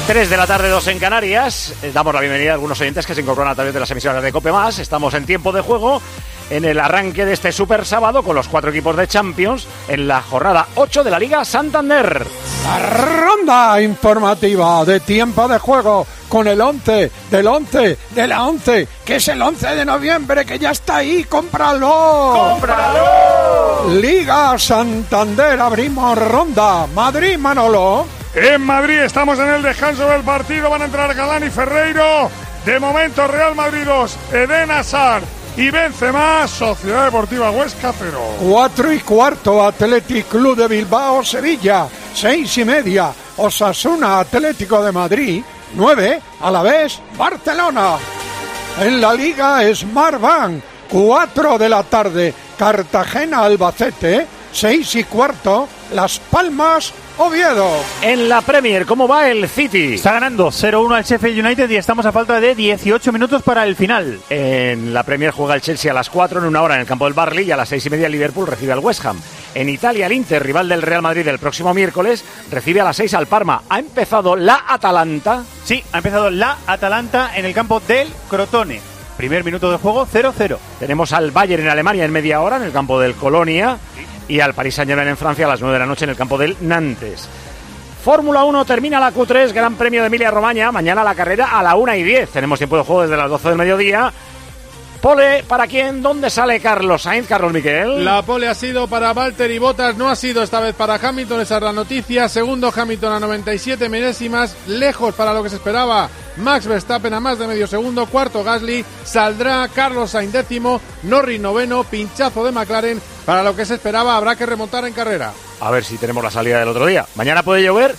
3 de la tarde, 2 en Canarias. Damos la bienvenida a algunos oyentes que se incorporan a través de las emisoras de COPE+. Estamos en tiempo de juego en el arranque de este super sábado con los 4 equipos de Champions en la jornada 8 de la Liga Santander. La ronda informativa de tiempo de juego con el 11 del 11 de la 11, que es el 11 de noviembre, que ya está ahí. ¡Cómpralo! ¡Cómpralo! Liga Santander, abrimos ronda. Madrid, Manolo. En Madrid estamos en el descanso del partido, van a entrar Galán y Ferreiro. De momento Real Madrid 2, Eden Hazard y Benzema. Sociedad Deportiva Huesca 0. 4:15, Athletic Club de Bilbao, Sevilla. 6:30, Osasuna, Atlético de Madrid. 9, Alavés, Barcelona. En la Liga Smartbank, 4 de la tarde, Cartagena, Albacete. 6:15, Las Palmas, Oviedo. En la Premier, ¿cómo va el City? Está ganando 0-1 al Sheffield United y estamos a falta de 18 minutos para el final. En la Premier juega el Chelsea a las 4 en una hora en el campo del Barley y a las 6:30 el Liverpool recibe al West Ham. En Italia, el Inter, rival del Real Madrid el próximo miércoles, recibe a las 6 al Parma. ¿Ha empezado la Atalanta? Sí, ha empezado la Atalanta en el campo del Crotone. Primer minuto de juego, 0-0. Tenemos al Bayern en Alemania en media hora en el campo del Colonia. Y al Paris Saint-Germain en Francia a las 9 de la noche en el campo del Nantes. Fórmula 1 termina la Q3, Gran Premio de Emilia-Romagna. Mañana la carrera a la 1:10. Tenemos tiempo de juego desde las 12 del mediodía. Pole, ¿para quién? ¿Dónde sale Carlos Sainz? Carlos Miquel. La pole ha sido para Valtteri Bottas, no ha sido esta vez para Hamilton, esa es la noticia. Segundo Hamilton a 97 milésimas, lejos para lo que se esperaba Max Verstappen a más de medio segundo. Cuarto Gasly, saldrá Carlos Sainz décimo, Norris noveno, pinchazo de McLaren. Para lo que se esperaba habrá que remontar en carrera. A ver si tenemos la salida del otro día. ¿Mañana puede llover?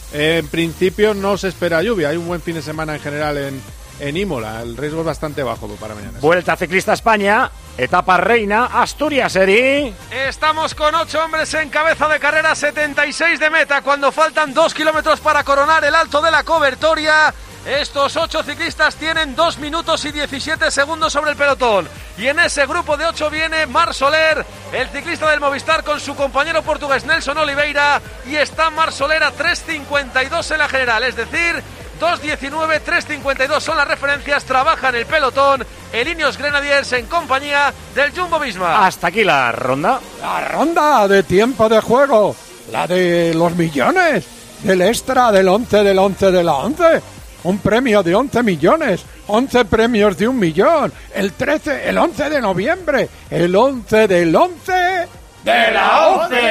En principio no se espera lluvia, hay un buen fin de semana en general en Imola, el riesgo es bastante bajo para mañana. Vuelta Ciclista España, etapa reina, Asturias, Eri. Estamos con 8 hombres en cabeza de carrera, 76 de meta, cuando faltan 2 kilómetros para coronar el Alto de la Cobertoria. Estos 8 ciclistas tienen 2 minutos y 17 segundos sobre el pelotón. Y en ese grupo de 8 viene Marc Soler, el ciclista del Movistar, con su compañero portugués Nelson Oliveira. Y está Marc Soler a 3.52 en la general, es decir, 2.19, 3.52 son las referencias. Trabaja en el pelotón el Ineos Grenadiers en compañía del Jumbo-Visma. Hasta aquí la ronda. La ronda de tiempo de juego, la de los millones, del extra, del 11 del 11 de la 11. Un premio de 11 millones, 11 premios de 1 millón. El 11 de noviembre, el 11 del 11 de la 11.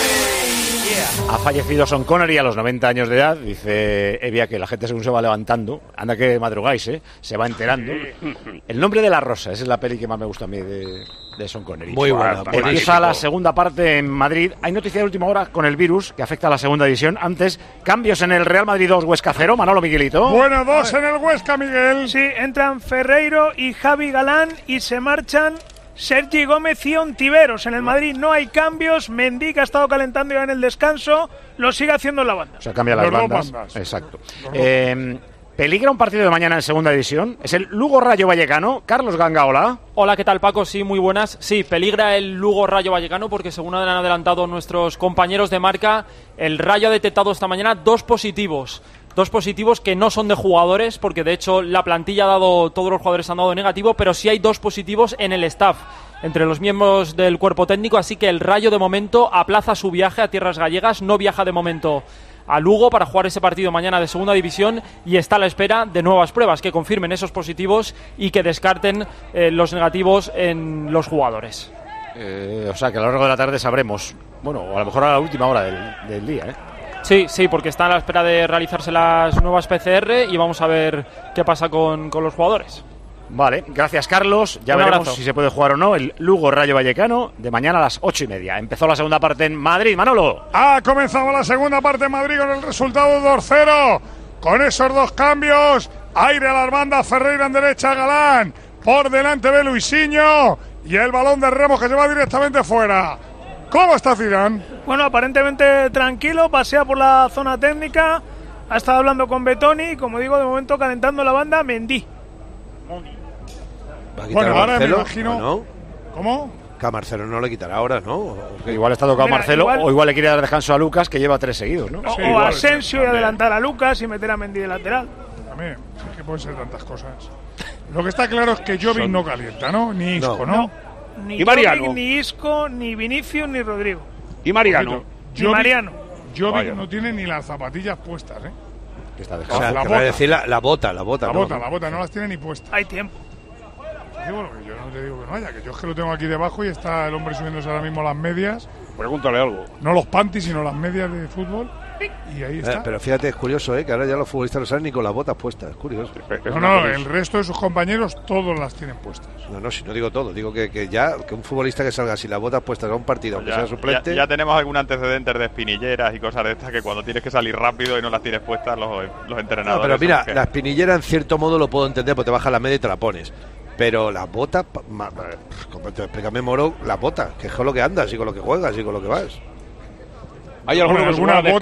Ha fallecido Sean Connery a los 90 años de edad. Dice Evia que la gente según se va levantando, anda que madrugáis, se va enterando. El nombre de la rosa, esa es la peli que más me gusta a mí de Sean Connery. Muy buena. Empieza la segunda parte en Madrid. Hay noticia de última hora con el virus que afecta a la segunda división. Antes, cambios en el Real Madrid 2, Huesca 0. Manolo, Miguelito. Bueno, 2 en el Huesca, Miguel. Sí, entran Ferreiro y Javi Galán y se marchan Sergi Gómez y Ontiveros. En el Madrid no hay cambios. Mendy, que ha estado calentando ya en el descanso, lo sigue haciendo en la banda. O sea, cambia las bandas. Exacto. ¿Peligra un partido de mañana en segunda división? Es el Lugo Rayo Vallecano. Carlos Ganga, hola. Hola, ¿qué tal, Paco? Sí, muy buenas. Sí, peligra el Lugo Rayo Vallecano porque, según han adelantado nuestros compañeros de marca, el Rayo ha detectado esta mañana 2 positivos. 2 positivos que no son de jugadores, porque de hecho la plantilla ha dado, todos los jugadores han dado negativo, pero sí hay 2 positivos en el staff, entre los miembros del cuerpo técnico, así que el Rayo de momento aplaza su viaje a tierras gallegas, no viaja de momento a Lugo para jugar ese partido mañana de segunda división y está a la espera de nuevas pruebas que confirmen esos positivos y que descarten los negativos en los jugadores. O sea que a lo largo de la tarde sabremos, bueno, o a lo mejor a la última hora del día, Sí, porque está a la espera de realizarse las nuevas PCR y vamos a ver qué pasa con los jugadores. Vale, gracias Carlos. Ya veremos si se puede jugar o no el Lugo Rayo Vallecano de mañana a las 8:30. Empezó la segunda parte en Madrid, Manolo. Ha comenzado la segunda parte en Madrid con el resultado 2-0. Con esos 2 cambios, aire a las bandas, Ferreira en derecha, Galán. Por delante de Luisinho y el balón de Remos que se va directamente fuera. ¿Cómo está Zidane? Bueno, aparentemente tranquilo, pasea por la zona técnica, ha estado hablando con Betoni y, como digo, de momento calentando la banda Mendy. Bueno, ahora me imagino... ¿no? ¿Cómo? Que a Marcelo no le quitará ahora, ¿no? Igual está tocado Marcelo, o igual le quiere dar descanso a Lucas, que lleva 3 seguidos, ¿no? O Asensio y adelantar a Lucas y meter a Mendy de lateral. También, es que pueden ser tantas cosas. Lo que está claro es que Jovic no calienta, ¿no? Ni Isco, ¿no? Ni Jovic, ni Isco, ni Vinicius, ni Rodrigo. ¿Y Mariano? Jovic no tiene ni las zapatillas puestas, ¿eh? Que está dejado. O sea, que va a decir la bota. La bota, no las tiene ni puestas. Hay tiempo. Digo, que yo no te digo que no haya, que yo es que lo tengo aquí debajo y está el hombre subiéndose ahora mismo las medias. Pregúntale algo. No los panties, sino las medias de fútbol. Y ahí está. Pero fíjate, es curioso, que ahora ya los futbolistas no salen ni con las botas puestas. Es curioso. No, el resto de sus compañeros todos las tienen puestas. No, si no digo todo, digo que un futbolista que salga sin las botas puestas a un partido, aunque sea suplente. Ya tenemos algún antecedente de espinilleras y cosas de estas que cuando tienes que salir rápido y no las tienes puestas los entrenadores. No, pero mira, la espinillera en cierto modo lo puedo entender, porque te baja la media y te la pones. Pero las botas, explícame, Moro, las botas, que es con lo que andas y con lo que juegas y con lo que vas. Hay algunas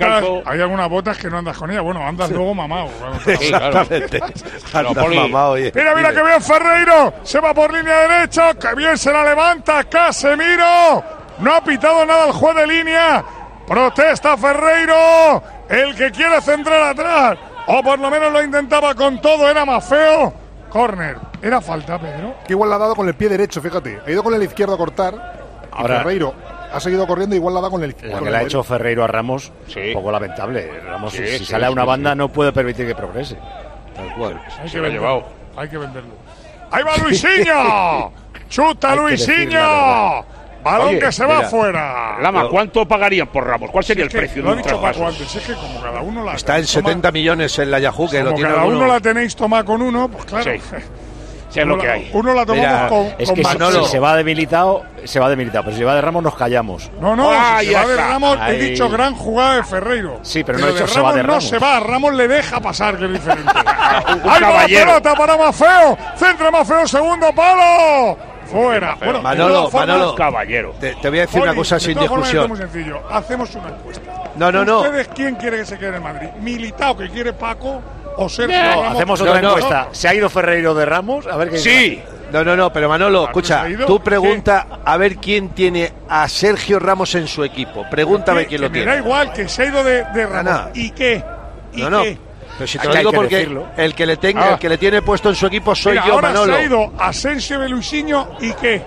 botas que no andas con ellas. Bueno, andas luego mamado. Exactamente. Andas mamado. Mira que bien Ferreiro. Se va por línea derecha. Que bien se la levanta Casemiro. No ha pitado nada el juez de línea. Protesta Ferreiro. El que quiere centrar atrás. O por lo menos lo intentaba con todo. Era más feo. Córner. Era falta, Pedro. Que igual la ha dado con el pie derecho, fíjate. Ha ido con el izquierdo a cortar. Ahora Ferreiro ha seguido corriendo, igual la da con el izquierdo. La que le ha hecho Ferreiro a Ramos, un poco lamentable. Ramos, si sale a una banda, no puede permitir que progrese. Tal cual. Hay que venderlo. ¡Ahí va Luisinho! ¡Chuta Luisinho! Balón que se va afuera. Lama, ¿cuánto pagarían por Ramos? ¿Cuál sería el precio de un traspaso? Antes, es que como cada uno la está en 70 millones en la Yahoo, que lo tiene cada uno la tenéis tomada con uno, pues claro. Sí, es lo que hay. Uno la tomamos con es que Manolo. Si se va debilitado, pero si va de Ramos nos callamos. No, si se va de Ramos, he dicho gran jugada de Ferreiro. Sí, pero no he dicho se va de Ramos. No se va, Ramos le deja pasar, que es diferente. ¡Ahí va la pelota para Mafeo! ¡Centra Mafeo, segundo palo! ¡Fuera! Bueno, Manolo, caballero. Te voy a decir una cosa sin discusión. Es muy sencillo, hacemos una encuesta. No. ¿Ustedes quién quiere que se quede en Madrid? ¿Militao, que quiere Paco? ¿O Sergio Ramos? Hacemos otra encuesta. ¿Se ha ido Ferreiro de Ramos? A ver qué sí. No, pero Manolo, escucha, tú pregunta a ver quién tiene a Sergio Ramos en su equipo. Pregúntame quién lo tiene. Me da igual que se ha ido de Ramos. ¿Y qué? No. Pero si te lo digo porque el que le tiene puesto en su equipo soy yo, ahora Manolo. Se ha ido Asensio de Luisinho y ¿qué?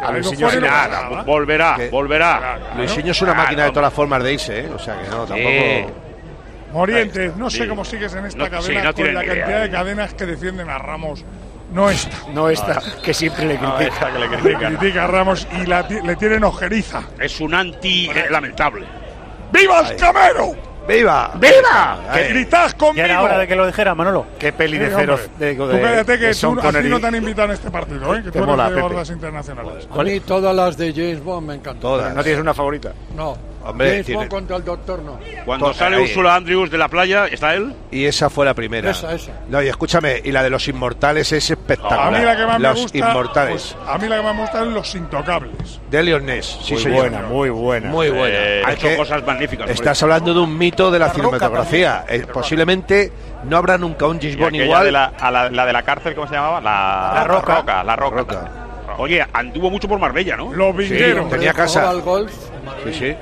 Volverá. Luisinho es una máquina de todas las formas de irse, O sea que no, tampoco. Morientes, no sé cómo sigues en esta cadena con la cantidad de cadenas que defienden a Ramos. No está, que siempre le critica. Le critica a Ramos y le tienen ojeriza. Es un anti lamentable. ¡Viva el Camero! ¡Viva! ¡Que gritás conmigo! Ya era hora de que lo dijera, Manolo. Qué peli de cero. Tú cállate que a ti no te han invitado en este partido, que tú eres de gordas internacionales. A mí todas las de James Bond me encantan. Todas. ¿No tienes una favorita? No. Hombre, James Bond contra el doctor no. Cuando sale Úrsula Andrews de la playa, ¿está él? Y esa fue la primera. Esa. No, y escúchame, y la de los inmortales es espectacular. A mí la que más me gusta, inmortales. Pues, a mí la que más me gusta es Los Intocables. De Leon Ness. Sí, muy buena. Ha hecho cosas magníficas. Estás hablando de un mito de la cinematografía. Posiblemente no habrá nunca un James Bond igual. La de la cárcel, ¿cómo se llamaba? La Roca. Oye, anduvo mucho por Marbella, ¿no? Los vingueros. Tenía casa. Sí.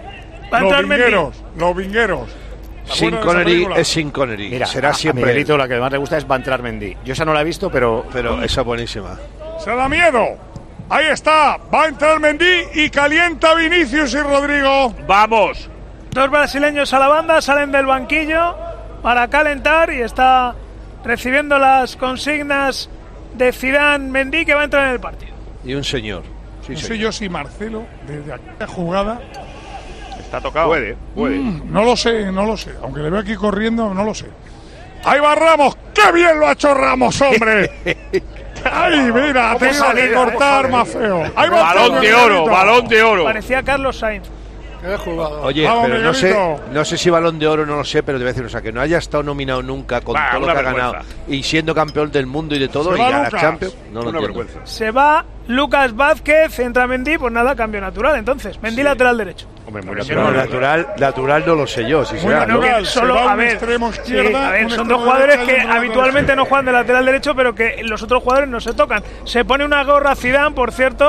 Los vingueros. Sin Connery es Sin Connery. Mira, será siempre. A Miguelito la que más le gusta es Va a entrar Mendy. Yo esa no la he visto, pero esa es buenísima. Se da miedo. Ahí está. Va a entrar Mendy y calienta Vinicius y Rodrigo. ¡Vamos! Dos brasileños a la banda salen del banquillo para calentar y está recibiendo las consignas de Zidane Mendy, que va a entrar en el partido. Y un señor. No sé yo si Marcelo, desde aquella jugada, está tocado. Puede. No lo sé. Aunque le veo aquí corriendo, no lo sé. Ahí va Ramos. ¡Qué bien lo ha hecho Ramos, hombre! ¡Ay, mira! Ha tenido que cortar más feo. Balón de oro. Parecía Carlos Sainz. Qué jugador. Oye, pero no sé si Balón de Oro, no lo sé, pero te voy a decir, que no haya estado nominado nunca con todo lo que ha ganado y siendo campeón del mundo y de todo, y a la Champions, no lo entiendo. Se va Lucas Vázquez, entra Mendy, pues nada, cambio natural. Entonces, Mendy lateral derecho. Hombre, muy natural no lo sé yo. Si será, ¿no? Solo, a ver, son dos jugadores que habitualmente no juegan de lateral derecho, pero que los otros jugadores no se tocan. Se pone una gorra Zidane, por cierto,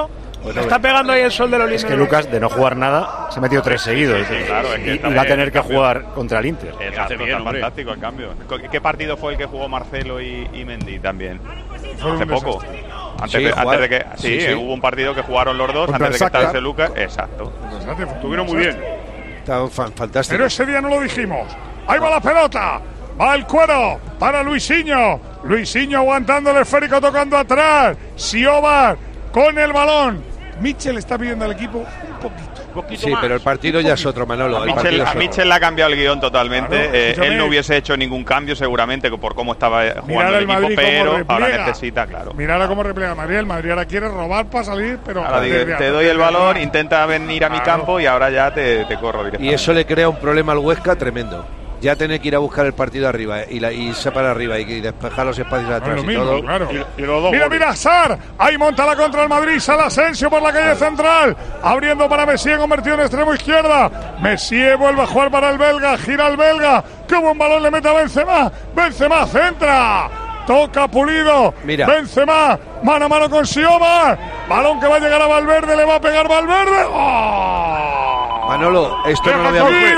Le está pegando ahí el sol de los Es que Lucas, de no jugar nada, se ha metido 3 seguidos. Sí, claro, es que y va a tener que jugar contra el Inter. Exacto, está fantástico el cambio. ¿Qué partido fue el que jugó Marcelo y Mendy también? Hace poco. Antes de que hubo un partido que jugaron los dos contra antes de que estase Lucas. Exacto. Estuvieron muy bien. Está fantástico. Pero ese día no lo dijimos. Ahí va la pelota. Va el cuero para Luisinho. Luisinho aguantando el esférico, tocando atrás. Siobar con el balón. Mitchell está pidiendo al equipo un poquito. Sí, pero el partido ya es otro, Manolo. A Mitchell le ha cambiado el guión totalmente. Claro, él no hubiese hecho ningún cambio seguramente por cómo estaba jugando el equipo, Madrid pero ahora necesita, claro. Mirad cómo repliega Madrid. El Madrid ahora quiere robar para salir, pero ahora te doy el balón, intenta venir a mi campo y ahora ya te corro directamente. Y eso le crea un problema al Huesca tremendo. Ya tener que ir a buscar el partido arriba y se para arriba y despejar los espacios atrás y todo. Claro. Mira, Sar. Ahí monta la contra el Madrid. Sale Asensio por la calle central. Abriendo para Messier, convertido en extremo izquierda. Messier vuelve a jugar para el belga. Gira el belga. Qué buen balón le mete a Benzema. Benzema centra. Toca Pulido. Mira. Benzema. Mano a mano con Siobar. Balón que va a llegar a Valverde. Le va a pegar Valverde. ¡Oh! Manolo, esto no lo había visto.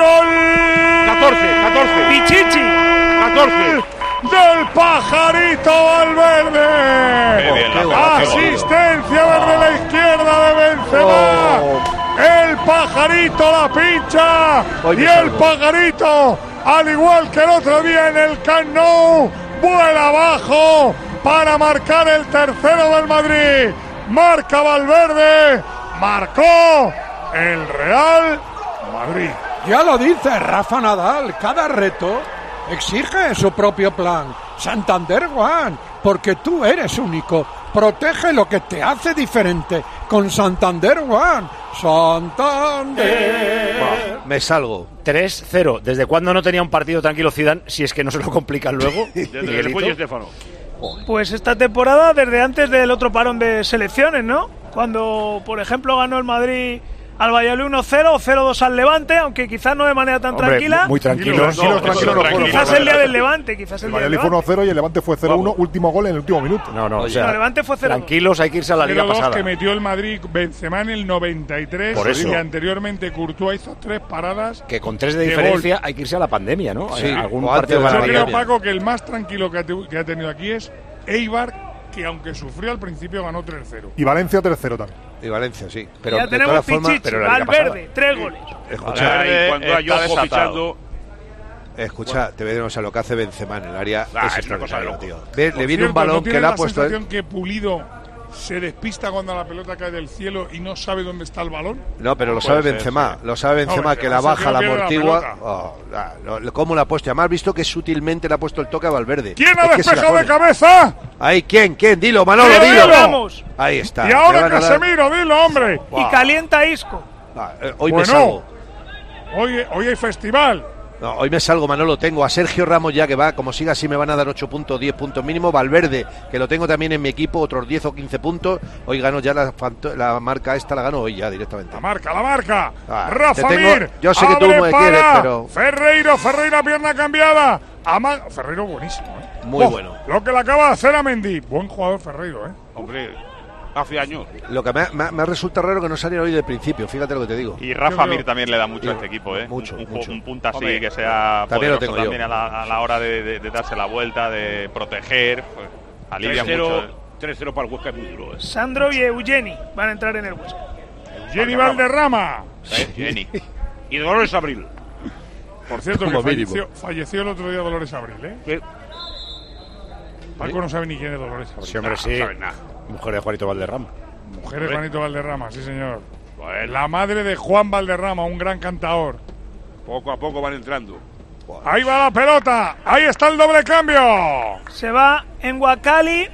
14. Pichichi. 14. Del pajarito Valverde. Asistencia desde la izquierda de Benzema. El pajarito la pincha. Y el pajarito, al igual que el otro día en el Camp Nou, vuela abajo para marcar el tercero del Madrid. Marca Valverde. Marcó el Real Madrid. Ya lo dice Rafa Nadal, cada reto exige su propio plan. Santander One, porque tú eres único. Protege lo que te hace diferente con Santander One. Santander. Me salgo. 3-0. ¿Desde cuándo no tenía un partido tranquilo Zidane? Si es que no se lo complican luego. Desde que se fue Estefano. Pues esta temporada desde antes del otro parón de selecciones, ¿no? Cuando, por ejemplo, ganó el Madrid al Valladolid 1-0, 0-2 al Levante, aunque quizás no de manera tan tranquila. Muy tranquilos. Quizás el día del Levante. El Valladolid fue 1-0 y el Levante fue 0-1, último gol en el último minuto. No, o sea, el Levante fue 0-2. Tranquilos, hay que irse a la liga pasada. Que metió el Madrid Benzema en el 93. Por eso. Y anteriormente Courtois hizo 3 paradas. Que con 3 de diferencia hay que irse a la pandemia, ¿no? Sí, algún partido Yo creo, Paco, que el más tranquilo que ha tenido aquí es Eibar, que aunque sufrió al principio ganó 3-0. Y Valencia 3-0 también. Y Valencia, sí. Pero ya tenemos Pichichi, Valverde, 3 goles. Escucha, cuando hay ojo fichando. Escucha, te veo, o sea, lo que hace Benzema en el área es una cosa de loco. tío. Le viene un balón que le ha puesto ¿no tiene la sensación que Pulido se despista cuando la pelota cae del cielo y no sabe dónde está el balón? No, pero lo sabe Benzema. Lo sabe Benzema, que la baja, la amortigua. ¿Cómo la ha puesto? Además, visto que sutilmente le ha puesto el toque a Valverde. ¿Quién ha despejado de cabeza? Ahí, ¿quién? Dilo, Manolo, dilo. Vamos. Ahí está. Y ahora Casemiro, dilo, hombre. Y calienta Isco. Hoy me salgo. Hoy hay festival. No, hoy me salgo, Manolo. Tengo a Sergio Ramos ya, que va, como siga así me van a dar 8 puntos, 10 puntos mínimo. Valverde, que lo tengo también en mi equipo, otros 10 o 15 puntos. Hoy ganó ya la marca esta, la ganó hoy ya directamente. La marca. Rafa Mir. Yo sé que tú me quieres, pero... Ferreira, pierna cambiada. Ferreiro buenísimo, Muy bueno. Lo que le acaba de hacer a Mendy. Buen jugador Ferreiro, Hombre, hace años. Lo que me resulta raro que no saliera hoy del principio, fíjate lo que te digo. Y Rafa Mir también le da mucho a este equipo, Mucho. Un punta así que sea también poderoso también a la hora de darse la vuelta, de proteger, pues, alivia mucho. 3-0 para el Huesca es muy duro. Sandro y Eugeni van a entrar en el Huesca. Eugeni Valderrama. Eugeni. Y Dolores Abril. Por cierto, que falleció el otro día Dolores Abril, ¿Qué? Paco no sabe ni quién es Dolores Abril. Sí, hombre, sí. No sabe nada. Mujer de Juanito Valderrama. Mujer de Juanito Valderrama, sí, señor. La madre de Juan Valderrama, un gran cantador. Poco a poco van entrando. Ahí va la pelota. Ahí está el doble cambio. Se va en Wakali.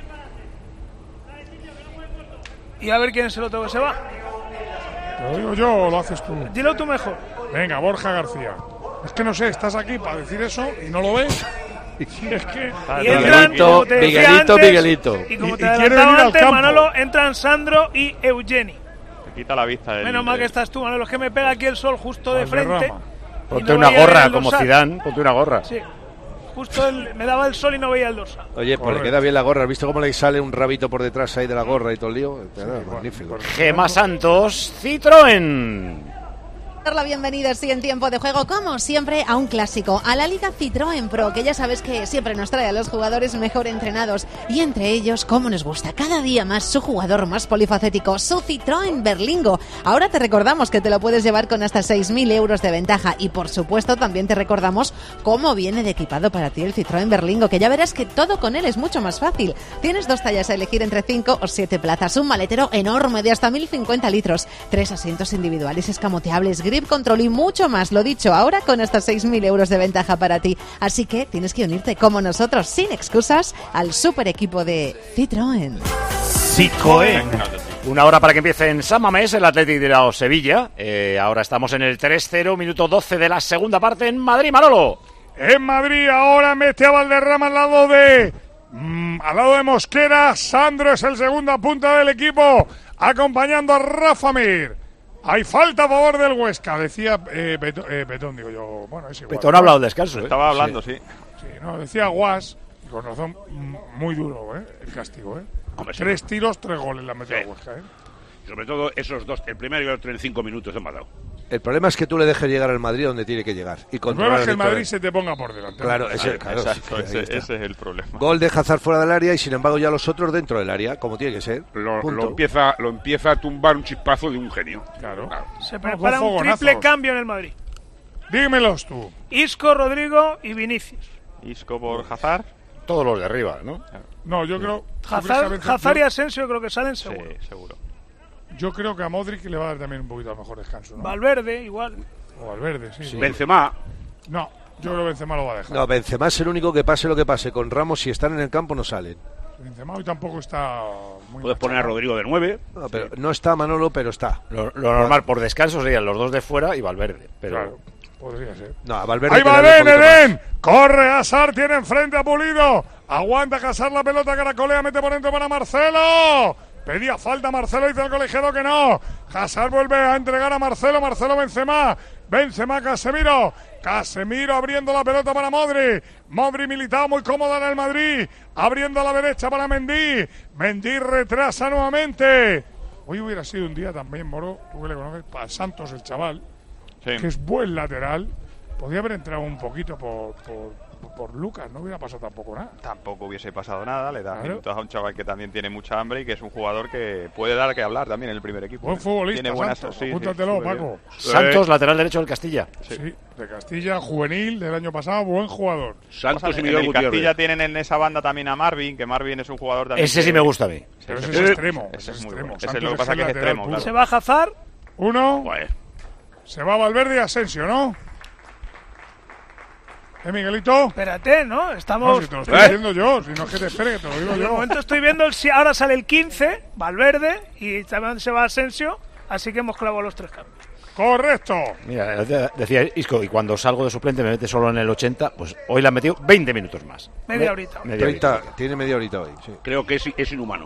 Y a ver quién es el otro que se va. ¿Te lo digo yo o lo haces tú? Dilo tú mejor. Venga, Borja García. Es que no sé, estás aquí para decir eso y no lo ves. Es que... Y entran, como te decía antes, Miguelito. Y como te adelantaba antes, Manolo, entran Sandro y Eugeni. Te quita la vista. Menos mal que estás tú, Manolo. Es que me pega aquí el sol justo de frente. Ponte una gorra como Zidane. Ponte una gorra. Sí. Justo me daba el sol y no veía el dorsal. Oye, pues le queda bien la gorra. ¿Has visto cómo le sale un rabito por detrás ahí de la gorra y todo el lío? Magnífico. Gemma Santos, Citroën. Dar la bienvenida sí en tiempo de juego, como siempre, a un clásico, a la Liga Citroën Pro, que ya sabes que siempre nos trae a los jugadores mejor entrenados y entre ellos, como nos gusta cada día más, su jugador más polifacético, su Citroën Berlingo. Ahora te recordamos que te lo puedes llevar con hasta 6.000 euros de ventaja y por supuesto también te recordamos cómo viene de equipado para ti el Citroën Berlingo, que ya verás que todo con él es mucho más fácil. Tienes 2 tallas a elegir entre 5 o 7 plazas, un maletero enorme de hasta 1.050 litros, 3 asientos individuales escamoteables, grip control y mucho más, lo dicho, ahora con hasta 6.000 euros de ventaja para ti. Así que tienes que unirte como nosotros, sin excusas, al super equipo de Citroën. Citroën. Una hora para que empiece en San Mamés el Athletic de la Sevilla. Ahora estamos en el 3-0, minuto 12 de la segunda parte en Madrid, Manolo. En Madrid ahora mete a Valderrama al lado de Mosquera. Sandro es el segundo punta del equipo, acompañando a Rafa Mir. Hay falta a favor del Huesca, decía Betón, digo yo. Bueno, es igual. Betón ha hablado del descanso. Estaba hablando, sí. Sí, no, decía Guas, y con razón, muy duro, el castigo, Hombre, 3 tiros, 3 goles la metió a Huesca, Y sobre todo esos dos, el primero y el otro en 5 minutos han matado. El problema es que tú le dejes llegar al Madrid donde tiene que llegar. Y el problema es que el Madrid se te ponga por delante. Claro, ese es el problema. Gol de Hazard fuera del área y sin embargo ya los otros dentro del área, como tiene que ser. Lo empieza a tumbar un chispazo de un genio. Claro. Se prepara un triple cambio en el Madrid. Dímelos tú. Isco, Rodrigo y Vinicius. Isco por Hazard. Todos los de arriba, ¿no? No, yo creo... Hazard y Asensio creo que salen seguro. Sí, seguro. Yo creo que a Modric le va a dar también un poquito a mejor descanso, ¿no? Valverde, igual. O Valverde, sí. Benzema. No, yo creo que Benzema lo va a dejar. No, Benzema es el único que pase lo que pase. Con Ramos, si están en el campo, no salen. Benzema hoy tampoco está muy... Puedes poner a Rodrigo de 9. No, pero no está Manolo, pero está. Lo normal por descanso serían los dos de fuera y Valverde. Pero... Claro, podría ser. No, a Valverde... ¡Ahí va Eden! ¡Corre Hazard! Tiene enfrente a Pulido. Aguanta Hazard la pelota, caracolea, mete por dentro para Marcelo. Pedía falta Marcelo, dice el colegiado que no. Hazard vuelve a entregar a Marcelo Benzema Casemiro abriendo la pelota para Modric Militao muy cómodo en el Madrid, abriendo a la derecha para Mendy retrasa nuevamente. Hoy hubiera sido un día también, Moro, tú que le conoces, para Santos el chaval, que es buen lateral. Podía haber entrado un poquito por Lucas, no hubiera pasado tampoco nada. Tampoco hubiese pasado nada, le da minutos a un chaval que también tiene mucha hambre y que es un jugador que puede dar que hablar también en el primer equipo. Buen futbolista, tiene buenas, Santos, apúntatelo, Paco. Santos, lateral derecho del Castilla. Sí, de Castilla, juvenil del año pasado, buen jugador. Santos y Miguel Gutiérrez. Castilla tienen en esa banda también a Marvin, que Marvin es un jugador también. Ese sí me gusta a mí. Pero ese es extremo. Ese es muy bueno. Ese lo que pasa que es extremo, claro. Se va Hazard. Uno. Se va Valverde y Asensio, ¿no? Miguelito? Espérate, ¿no? Estamos... No, si te lo estoy diciendo yo, si no es que te espere, que te lo digo yo. De momento estoy viendo, ahora sale el 15, Valverde, y también se va Asensio, así que hemos clavado los 3 cambios. ¡Correcto! Mira, decía Isco, y cuando salgo de suplente me mete solo en el 80, pues hoy le han metido 20 minutos más. Media horita. Tiene media horita hoy, sí. Creo que es inhumano.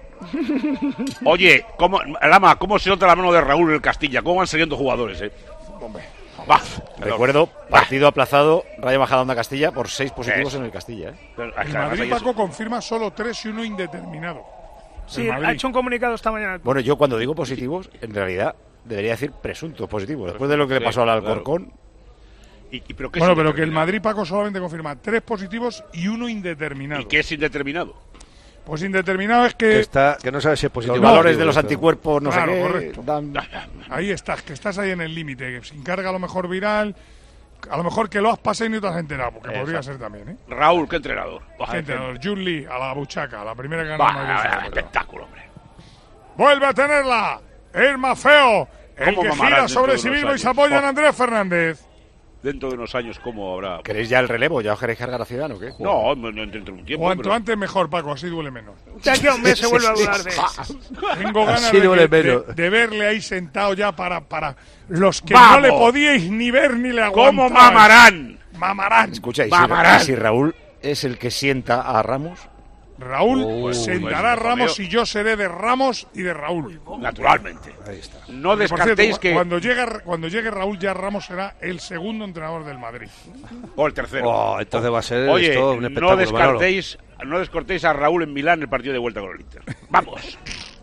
Oye, ¿cómo se nota la mano de Raúl en el Castilla? ¿Cómo van saliendo jugadores, Hombre. Recuerdo, partido aplazado, Rayo Majadahonda Castilla por 6 positivos en el Castilla. El Madrid, Paco, confirma solo 3 y 1 indeterminado. Sí, ha hecho un comunicado esta mañana. Bueno, yo cuando digo positivos, en realidad debería decir presuntos positivos. Después de lo que le pasó al Alcorcón. Claro. Pero que el Madrid, Paco, solamente confirma 3 positivos y 1 indeterminado. ¿Y qué es indeterminado? Pues indeterminado es que no sabe si es positivo. Los valores de los anticuerpos, no sé qué. Correcto. Ahí estás, que estás ahí en el límite, que sin carga a lo mejor viral, a lo mejor que lo has pasado y no te has enterado, porque podría ser también, Raúl, ¿qué entrenador? ¿Qué entrenador? Jun Lee, a la buchaca, la primera que ganó Madrid. Espectáculo, hombre. Vuelve a tenerla, es más feo, el que gira sobre sí mismo y se apoya en Andrés Fernández. Dentro de unos años, ¿cómo habrá? ¿Queréis ya el relevo? ¿Ya os queréis cargar a Ciudadano o qué? No, dentro de un tiempo. Cuanto antes mejor, Paco, así duele menos. Ya que un mes se vuelve a hablar de eso. Tengo ganas de verle ahí sentado ya para los que no le podíais ni ver ni le aguantar. ¿Cómo mamarán? Mamarán. Escucha, mamarán. Si Raúl es el que sienta a Ramos, Raúl sentará a Ramos y yo seré de Ramos y de Raúl. Naturalmente. Ahí está. No Por descartéis cierto, que... cuando llegue Raúl, ya Ramos será el segundo entrenador del Madrid. O el tercero. Entonces va a ser Oye, esto un espectáculo. no descartéis a Raúl en Milán el partido de vuelta con el Inter. Vamos.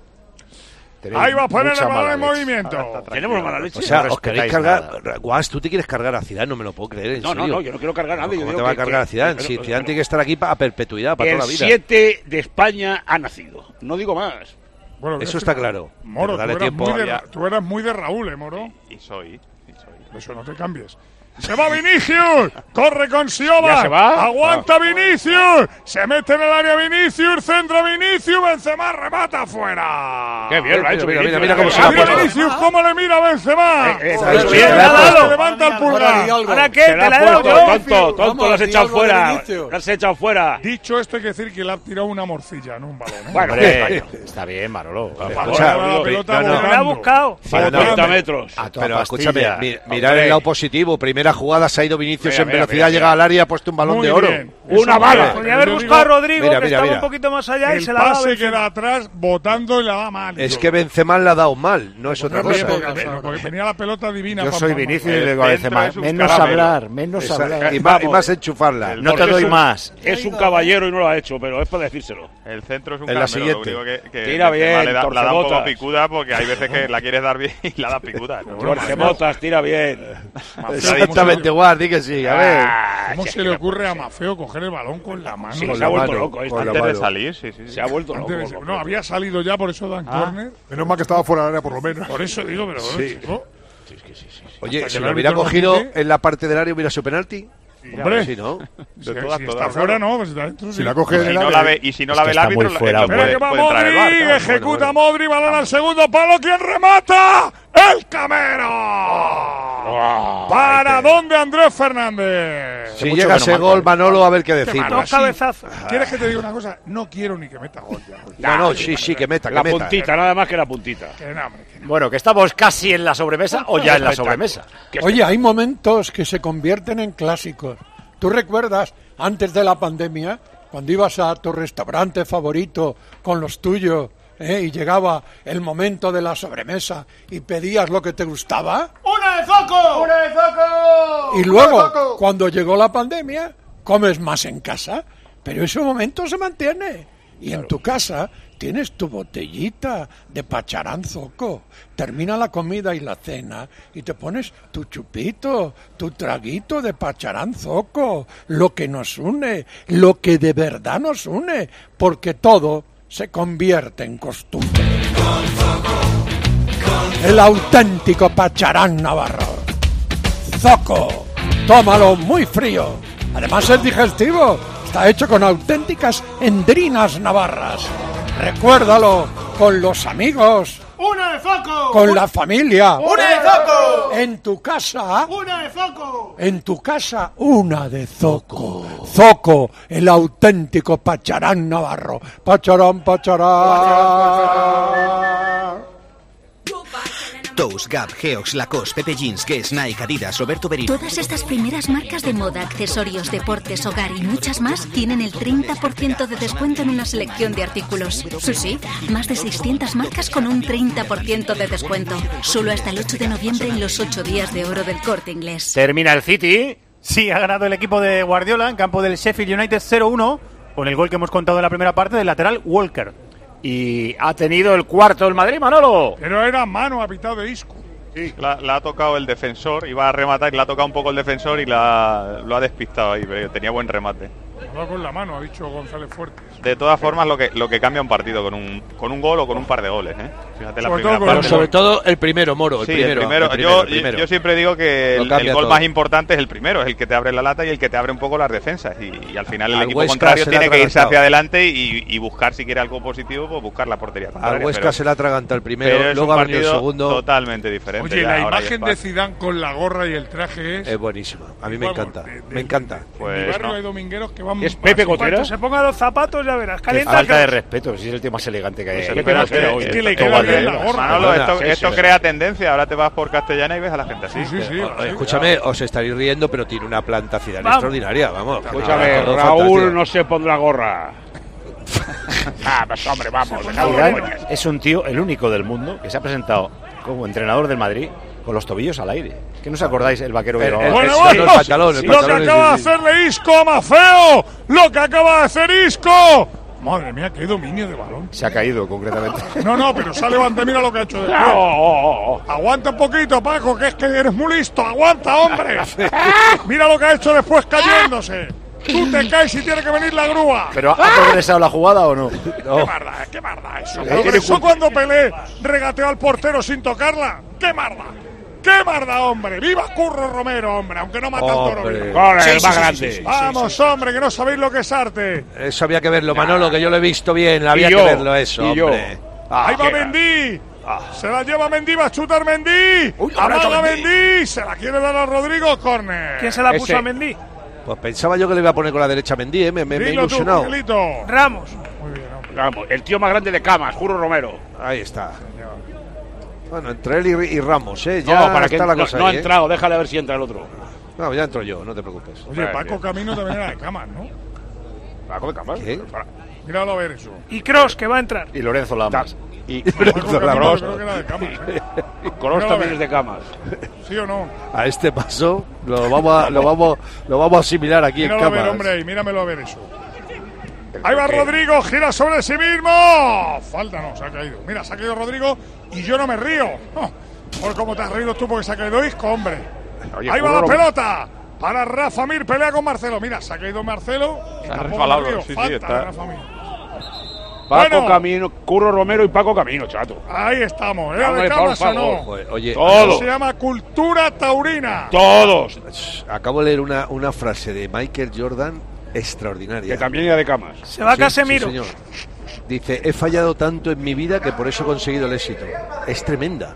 Ahí va a poner el balón en movimiento. Tenemos mala leche. O sea, os queréis cargar. Guas, tú te quieres cargar a Zidane, no me lo puedo creer. ¿En serio? No, yo no quiero cargar a nadie. ¿Cómo te va a cargar a Zidane? Si Zidane tiene que estar aquí a perpetuidad, para toda la vida. El 7 de España ha nacido. No digo más. Bueno, eso está claro. Moro, dale tiempo. Tú eras muy de Raúl, Moro. Y soy. Eso no te cambies. ¡Se va Vinicius! ¡Corre con Sioba! ¿Ya se va? ¡Aguanta Vinicius! ¡Se mete en el área Vinicius! ¡Centro Vinicius! ¡Benzema remata afuera! ¡Qué bien lo ha hecho! Mira cómo se ha ¡Mira puesto. Vinicius! ¿Cómo le mira a Benzema? ¡Levanta el pulgar! ¿Ahora qué? Te ¿Te la la has he dado puesto, yo? tonto, lo has echado fuera. Lo has echado fuera. Dicho esto, hay que decir que le ha tirado una morcilla, no un balón. Bueno, está bien, Manolo. La pelota Lo ha buscado. 50 metros. Pero escúchame, mirar el lado positivo. Primera jugada se ha ido Vinicius en velocidad, llega al área, ha puesto un balón de oro. Una bala. Podría haber buscado a Rodrigo, que estaba mira. un poquito más allá y El se la ha dado. pase queda atrás, botando y la da mal. Es que Benzema la ha dado mal, no es otra cosa. Porque tenía la pelota divina. Yo soy Vinicius y le digo a veces centro más. es un Menos caramelo. hablar, menos hablar. Y más enchufarla. No te doy más. Es un caballero y no lo ha hecho, pero es para decírselo. El centro es un En la caramelo, lo siguiente. único que Tira bien, la da un torcebotas. poco picuda porque hay veces que la quieres dar bien y la da picuda. Jorge Botas, tira bien. Exactamente, Guas, di que sí. A ver. ¿Cómo se le ocurre a Mafeo coger el balón con la mano? Sí, se ha vuelto loco. Antes de salir, sí. Se ha vuelto loco. No, había salido ya, por eso dan córner. Menos mal que estaba fuera del área, por lo menos. Por eso digo, pero Sí. chico, Oye, Hasta si que lo el hubiera árbitro no cogido pite. en la parte del área, hubiera sido penalti. hombre, Sí, ¿no? si todas, está fuera, no, pues está dentro. Si la coge en Si el no área. la ve, y si no la ve el está árbitro, muy fuera, lo Espera puede, que va puede entrar el VAR, Modric, claro. ejecuta Modric, balón al segundo palo, ¿quién remata? ¡El Camero! ¿Para dónde Andrés Fernández? Si llega ese gol, Manolo, a ver qué decir. Dos cabezazos. ¿Quieres que te diga una cosa? No quiero ni que meta gol ya. No, sí, que meta, La que meta. puntita, nada más que la puntita. Que no, hombre, que no. Bueno, que estamos casi en la sobremesa o ya en la sobremesa. Oye, hay momentos que se convierten en clásicos. ¿Tú recuerdas, antes de la pandemia, cuando ibas a tu restaurante favorito con los tuyos y llegaba el momento de la sobremesa y pedías lo que te gustaba? ¡Una de Zoco! ¡Una de Zoco! Y luego, cuando llegó la pandemia, comes más en casa, pero ese momento se mantiene. Y en tu casa tienes tu botellita de Pacharán Zoco. Termina la comida y la cena y te pones tu chupito, tu traguito de Pacharán Zoco. Lo que nos une, lo que de verdad nos une, porque todo se convierte en costumbre. El auténtico Pacharán Navarro. Zoco, tómalo muy frío. Además es digestivo. Está hecho con auténticas endrinas navarras. Recuérdalo con los amigos, ¡Una de Zoco! con la familia, ¡Una de Zoco! en tu casa. ¡Una de Zoco! En tu casa, una de Zoco. Zoco, el auténtico Pacharán Navarro. Pacharán, Pacharán. Tous, Gap, Geox, Lacoste, Pepe Jeans, Guess, Nike, Adidas, Roberto Berino. Todas estas primeras marcas de moda, accesorios, deportes, hogar y muchas más tienen el 30% de descuento en una selección de artículos. Sí, más de 600 marcas con un 30% de descuento. Solo hasta el 8 de noviembre en los 8 días de oro del Corte Inglés. Termina el City. Sí, ha ganado el equipo de Guardiola en campo del Sheffield United 0-1 con el gol que hemos contado en la primera parte del lateral Walker. Y ha tenido el cuarto el Madrid, Manolo. Pero era mano a pitado de Isco. Sí, la ha tocado el defensor, iba a rematar y la ha tocado un poco el defensor y lo ha despistado ahí, pero tenía buen remate. No con la mano, ha dicho González Fuertes. De todas formas, lo que cambia un partido con un gol o con un par de goles, ¿eh? Fíjate la primera Pero parte. sobre todo el primero, Moro. Sí, el primero. Yo siempre digo que el gol todo. más importante es el primero, es el que te abre la lata y el que te abre un poco las defensas. Y al final el Al equipo Huesca contrario se le ha tiene que irse atragantado. hacia adelante y buscar, si quiere algo positivo, pues buscar la portería contraria. Al Huesca pero- se le ha atragantado el primero, pero es luego un ha venido el partido segundo. totalmente diferente. Oye, ya, la ahora ya imagen es de fácil. Zidane con la gorra y el traje es... Es buenísima. A mí me Vamos, encanta. Me encanta. En mi Pues barrio no. hay domingueros que van... ¿Es Pepe así. Cotera? Cuando se ponga los zapatos ya verás. Qué Calienta falta que- de respeto, si es el tío más elegante que hay. Pues ahí. espera, Pepe Cotera, es oye, que le esto queda vale, bien la ¿eh? gorra. Manolo, Perdona, esto crea tendencia. Ahora te vas por Castellana y ves a la gente así. Sí, sí. Escúchame, os estaréis riendo, pero tiene una planta Zidane Vamos. extraordinaria, vamos. Escúchame, Todo Raúl fantástico. no se pondrá gorra. Pues hombre, vamos. Zidane es un tío, el único del mundo, que se ha presentado como entrenador del Madrid con los tobillos al aire. ¿Que no os acordáis el vaquero que llevaba? Bueno, lo que acaba de hacerle Isco a Mafeo. Lo que acaba de hacer Isco. Madre mía, qué dominio de balón. Se ha caído, concretamente. No, pero se ha levantado. Mira lo que ha hecho después. Aguanta un poquito, Paco, que es que eres muy listo. Aguanta, hombre. Mira lo que ha hecho después cayéndose. Tú te caes y tiene que venir la grúa. ¿Pero ha progresado la jugada o no? Qué marda eso. Progresó cuando Pelé regateó al portero sin tocarla. ¡Qué marda, hombre! ¡Viva Curro Romero, hombre! Aunque no mata al toro. Corre, el más grande. Vamos, hombre, que no sabéis lo que es arte. Eso había que verlo, Manolo, que yo lo he visto bien. Había que verlo eso, hombre. Ahí va Mendy. Se la lleva Mendy, va a chutar Mendy. Amaga Mendy. Se la quiere dar a Rodrigo, córner. ¿Quién se la puso a Mendy? Pues pensaba yo que le iba a poner con la derecha Mendy, me he ilusionado. Ramos. Muy bien, hombre. Ramos, el tío más grande de Camas, Curro Romero. Ahí está. Bueno, entre él y Ramos, ya para está que la cosa. No ha entrado, déjale a ver si entra el otro. No, ya entro yo, no te preocupes. Oye, Paco Camino también era de Camas, ¿no? ¿Paco de Camas? ¿Qué? Míralo a ver eso. Y Kroos, que va a entrar. Y Lorenzo Lamas. Y Lorenzo Lamas. Creo que era de Camas. Kroos también es de Camas. ¿Sí o no? A este paso lo vamos a asimilar aquí en Camas. Míralo a ver, hombre, míramelo a ver eso. Ahí va Rodrigo, gira sobre sí mismo. Falta, no, se ha caído. Mira, se ha caído Rodrigo y yo no me río. Por cómo te has reído tú porque se ha caído Isco, hombre. Oye, ahí va la pelota para Rafa Mir, pelea con Marcelo. Mira, se ha caído Marcelo. Se ha resbalado, falta está. Rafa Mir. Paco Camino, Curro Romero y Paco Camino, chato. Ahí estamos, ¿era de Camas o no? Oye, todos. Se llama cultura taurina. Todos. Acabo de leer una frase de Michael Jordan extraordinaria. Que también era de Camas. Se va Casemiro. Sí, señor. Dice, he fallado tanto en mi vida que por eso he conseguido el éxito. Es tremenda.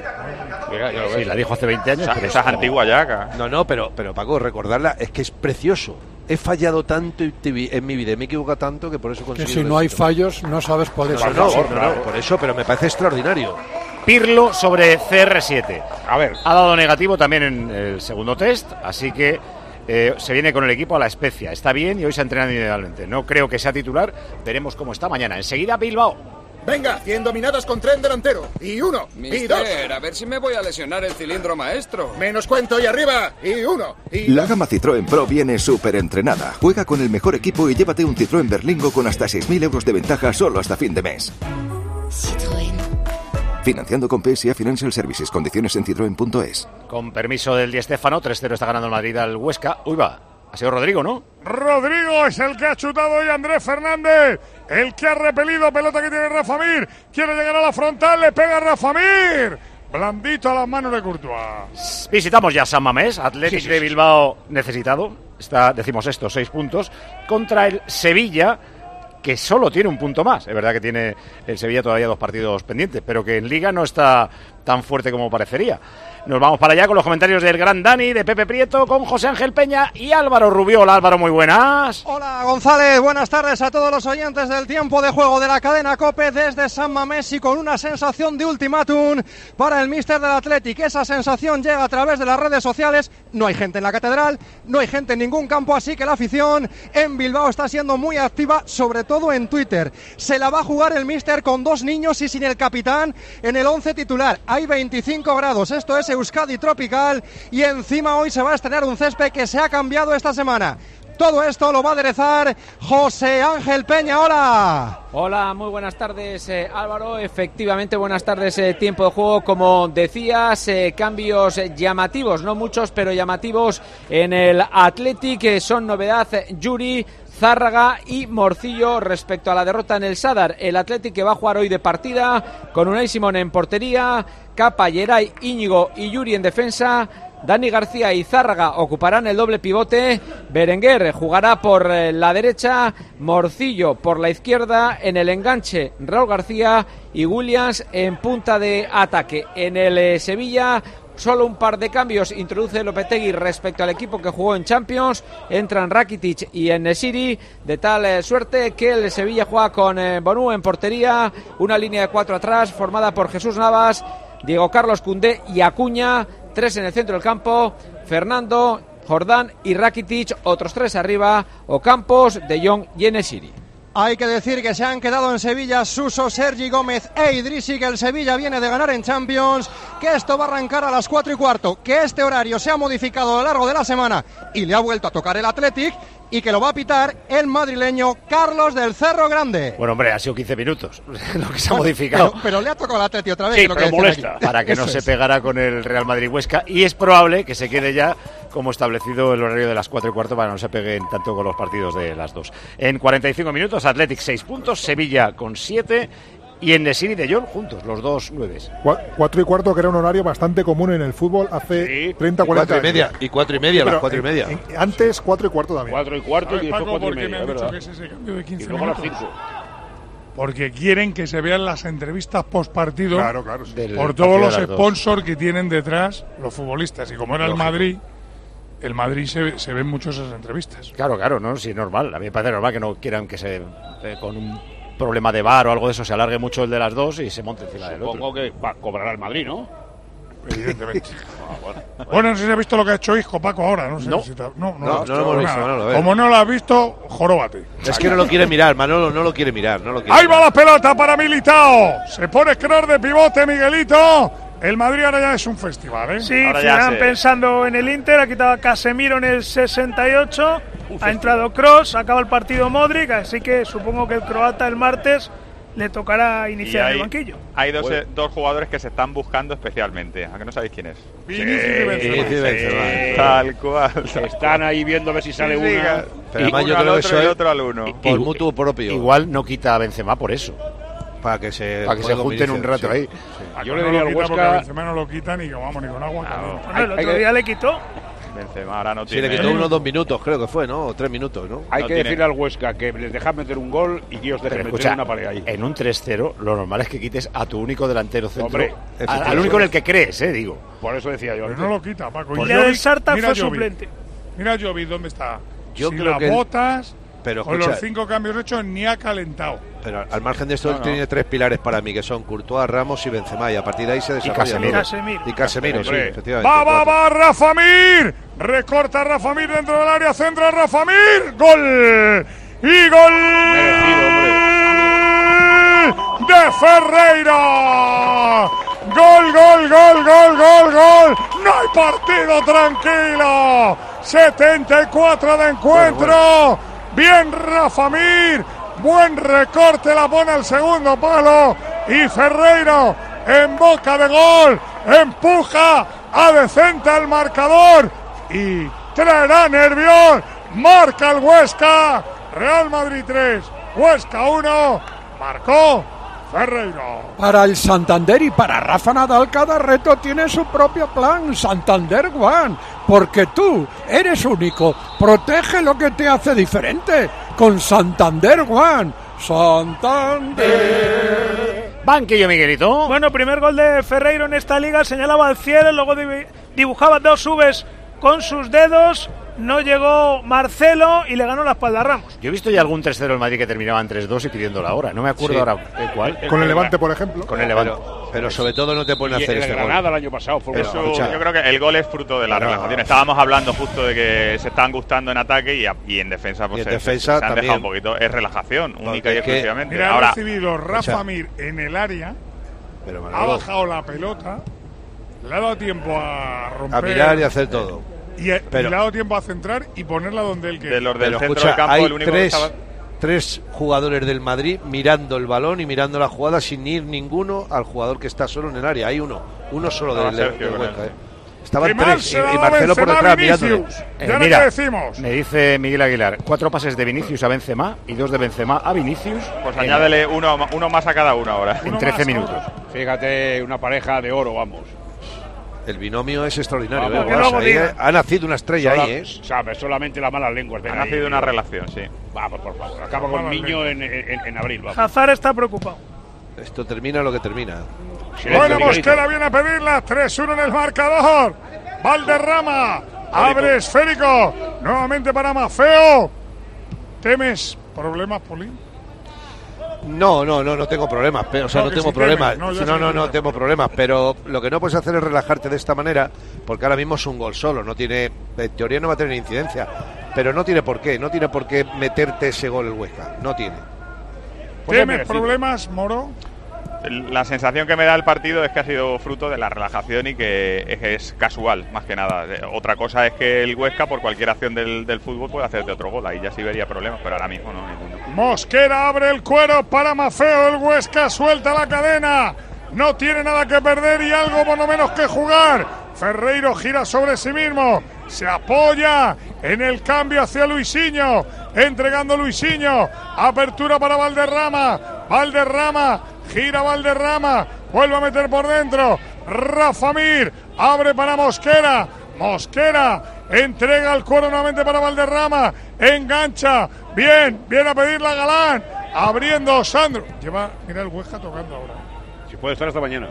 Sí, la dijo hace 20 años. Pero esa es antigua ya. No, pero Paco, recordarla es que es precioso. He fallado tanto en mi vida, me he equivocado tanto que por eso he conseguido que si no hay fallos, no sabes por eso. No, por eso, pero me parece extraordinario. Pirlo sobre CR7. A ver. Ha dado negativo también en el segundo test, así que se viene con el equipo a la Spezia. Está bien y hoy se ha entrenado individualmente. No creo que sea titular, veremos cómo está mañana. Enseguida Bilbao. Venga, 100 dominadas con tren delantero. Y 1, y 2. A ver si me voy a lesionar el cilindro maestro. Menos cuento y arriba. Y 1, y La gama Citroën Pro viene súper entrenada. Juega con el mejor equipo y llévate un Citroën Berlingo con hasta 6.000 euros de ventaja solo hasta fin de mes. Citroën. Financiando con PSA Financial Services. Condiciones en citroen.es. Con permiso del Di Stéfano, 3-0 está ganando el Madrid al Huesca. Uy, va. Ha sido Rodrigo, ¿no? Rodrigo es el que ha chutado hoy Andrés Fernández. El que ha repelido, pelota que tiene Rafa Mir. Quiere llegar a la frontal, le pega a Rafa Mir. Blandito a las manos de Courtois. Visitamos ya San Mamés, Athletic de Bilbao necesitado. Decimos esto, 6 puntos. Contra el Sevilla, que solo tiene un punto más. Es verdad que tiene el Sevilla todavía 2 partidos pendientes, pero que en Liga no está tan fuerte como parecería. Nos vamos para allá con los comentarios del gran Dani, de Pepe Prieto, con José Ángel Peña y Álvaro Rubiola. Álvaro, muy buenas. Hola González, buenas tardes a todos los oyentes del tiempo de juego de la cadena COPE desde San Mamés y con una sensación de ultimátum para el míster del Athletic. Esa sensación llega a través de las redes sociales. No hay gente en la catedral, no hay gente en ningún campo, así que la afición en Bilbao está siendo muy activa, sobre todo en Twitter. Se la va a jugar el míster con 2 niños y sin el capitán en el 11 titular. Hay 25 grados, esto es Euskadi tropical y encima hoy se va a estrenar un césped que se ha cambiado esta semana. Todo esto lo va a aderezar José Ángel Peña. ¡Hola! Hola, muy buenas tardes Álvaro, efectivamente buenas tardes, tiempo de juego, como decías, cambios llamativos, no muchos pero llamativos en el Athletic, son novedad Yuri, Zárraga y Morcillo respecto a la derrota en el Sadar. El Athletic que va a jugar hoy de partida con Unai Simón en portería, Capa, Yeray, Íñigo y Yuri en defensa. Dani García y Zárraga ocuparán el doble pivote. Berenguer jugará por la derecha, Morcillo por la izquierda, en el enganche Raúl García y Williams en punta de ataque. En el Sevilla solo un par de cambios introduce Lopetegui respecto al equipo que jugó en Champions. Entran Rakitic y En-Nesyri, de tal suerte que el Sevilla juega con Bonú en portería, una línea de 4 atrás formada por Jesús Navas, Diego Carlos Koundé y Acuña, 3 en el centro del campo, Fernando, Jordán y Rakitic, otros 3 arriba, Ocampos, De Jong y En-Nesyri. Hay que decir que se han quedado en Sevilla Suso, Sergi Gómez e Idrissi, que el Sevilla viene de ganar en Champions, que esto va a arrancar a las 4:15, que este horario se ha modificado a lo largo de la semana y le ha vuelto a tocar el Athletic, y que lo va a pitar el madrileño Carlos del Cerro Grande. Bueno, hombre, ha sido 15 minutos lo que se ha modificado. Pero le ha tocado el Atleti otra vez. Sí, que lo pero que molesta. aquí. Para que no se pegara con el Real Madrid-Huesca, y es probable que se quede ya como establecido el horario de las 4:15 para que no se peguen tanto con los partidos de las 2. En 45 minutos, Athletic 6 puntos, Sevilla con 7 y Enesiri y De Jong juntos, los dos 9. 4:15, que era un horario bastante común en el fútbol hace 30, 40 años. 4:30, y 4:30, las 4:30. Antes 4:15 también. 4:15 y después Paco, ¿por qué 4:30, me han es dicho verdad. que es ese cambio de 15 Y luego a las minutos? 5. Porque quieren que se vean las entrevistas post-partido Claro, sí. por todos los sponsors que tienen detrás los futbolistas. Y como era Lógico. el Madrid se ven mucho esas entrevistas. Claro, no, sí, es normal. A mí me parece normal que no quieran que se con un problema de VAR o algo de eso se alargue mucho el de las 2 y se monte encima del otro. Supongo que cobrará el Madrid, ¿no? Evidentemente. Bueno, no sé si has visto lo que ha hecho Isco, Paco, ahora. No sé No. si te- No lo hemos visto, Manolo, a ver. Como no lo has visto, joróbate. Es que no lo quiere mirar, Manolo, no lo quiere mirar. Ahí va la pelota para Militao. Se pone Kroos de pivote, Miguelito. El Madrid ahora ya es un festival, ¿eh? Sí, Zidane pensando en el Inter, ha quitado a Casemiro en el 68, ha entrado Kroos, acaba el partido Modric, así que supongo que el croata el martes le tocará iniciar el banquillo. Hay dos jugadores que se están buscando especialmente, aunque no sabéis quién es. Vinicius y Benzema. Tal cual. Están ahí viendo a ver si sale una. Pero además yo uno creo al que otro eso y es otro al uno. por mutuo propio. Igual no quita a Benzema por eso. Para que se junten un rato ahí. Yo le diría al Porque Huesca. Benzema no lo quita ni vamos ni con agua. Bueno, el otro día le quitó. Benzema ahora no Sí, tiene. le quitó 1 o 2 minutos, creo que fue, ¿no? O 3 minutos, ¿no? Hay No que tiene. decirle al Huesca que les dejan meter un gol y que ellos dejen Pero meter escucha, una pared ahí. en un 3-0 lo normal es que quites a tu único delantero centro. Hombre, al único en el que crees, digo. Por eso decía yo. Pero no lo quita, Paco. Y el Sarta fue Jovic. suplente. Mira Jovic, ¿dónde está? Yo Sin creo las que botas, pero con escucha, los 5 cambios hechos, ni ha calentado. pero al margen de esto, No, él tiene 3 pilares para mí, que son Courtois, Ramos y Benzema, y a partir de ahí se desarrolla. Casemiro. Y Casemiro, sí, Hombre. efectivamente. Va, Rafa Mir. Recorta Rafa Mir dentro del área, centro Rafa Mir. Gol. Y gol de Ferreira. Gol. No hay partido, tranquilo. 74 de encuentro. Bien Rafa Mir. Buen recorte, la pone al segundo palo. Y Ferreira en boca de gol. Empuja a decente el marcador. Y traerá nervios. Marca el Huesca. Real Madrid 3. Huesca 1. Marcó Ferreira. Para el Santander y para Rafa Nadal, cada reto tiene su propio plan. Santander One. Porque tú eres único. Protege lo que te hace diferente. Con Santander One. Santander. Banquillo, Miguelito. Bueno, primer gol de Ferreiro en esta liga, señalaba al cielo, luego dibujaba 2 Vs con sus dedos, no llegó Marcelo y le ganó la espalda a Ramos. Yo he visto ya algún 3-0 en Madrid que terminaba en 3-2 y pidiendo la hora. No me acuerdo Sí. ahora de cuál. Con el Levante, por ejemplo. Con el Levante. Pero sobre todo no te pueden Y hacer el este Granada gol. el año pasado fue Eso, escucha. yo creo que el gol es fruto de la relajación. Estábamos hablando justo de que se están gustando en ataque y en defensa, pues Y en defensa se han también. dejado un poquito. Es relajación, única y es que- exclusivamente. Mira, ha Ahora, recibido Rafa Mir en el área. Pero Ha Manolo, bajado la pelota. Le ha dado tiempo a romper. a mirar y hacer todo. Y Pero- le ha dado tiempo a centrar y ponerla donde él de quiere. los del Pero centro escucha, del campo, hay el único que estaba... tres jugadores del Madrid mirando el balón y mirando la jugada sin ir ninguno al jugador que está solo en el área. Hay uno solo Estaba del Sergio con Huesca. él. Estaban Que mal 3 se y la da Marcelo por Benzema a detrás mirándole. Vinicius. Ya no Mira, te decimos. me dice Miguel Aguilar, 4 pases de Vinicius a Benzema y 2 de Benzema a Vinicius. Pues añádele uno más a cada uno ahora. En 13 minutos. Fíjate, una pareja de oro, vamos. El binomio es extraordinario. Vamos, ¿eh? que luego Ahí, diga. ha nacido una estrella ahí, ¿eh? Sabes, solamente las malas lenguas. Ha nacido una relación, sí. Vamos, por favor. Acaba con niño en abril, vamos. Hazard está preocupado. Esto termina lo que termina. Bueno, Mosquera viene a pedirla. 3-1 en el marcador. Valderrama. Abre esférico. Nuevamente para Mafeo. ¿Temes problemas, Polín? No tengo problemas, pero, o sea, No, no que tengo sí problemas. temes, no, ya No, sé que no temes. tengo problemas, pero lo que no puedes hacer es relajarte de esta manera, porque ahora mismo es un gol solo, no tiene, en teoría no va a tener incidencia, pero no tiene por qué meterte ese gol el Huesca, no tiene. ¿Temes problemas, Moro? La sensación que me da el partido es que ha sido fruto de la relajación y que es casual, más que nada. Otra cosa es que el Huesca, por cualquier acción del fútbol, puede hacerte otro gol. Ahí ya sí vería problemas, pero ahora mismo no. Mosquera abre el cuero para Mafeo. El Huesca suelta la cadena. No tiene nada que perder y algo por lo menos que jugar. Ferreiro gira sobre sí mismo. Se apoya en el cambio hacia Luisinho. Entregando Luisinho. Apertura para Valderrama. Valderrama. Gira Valderrama. Vuelve a meter por dentro. Rafa Mir. Abre para Mosquera. Mosquera. Entrega el cuero nuevamente para Valderrama. Engancha. Bien. Viene a pedirla Galán. Abriendo Sandro. Mira el Huesca tocando ahora. Si puede estar hasta mañana.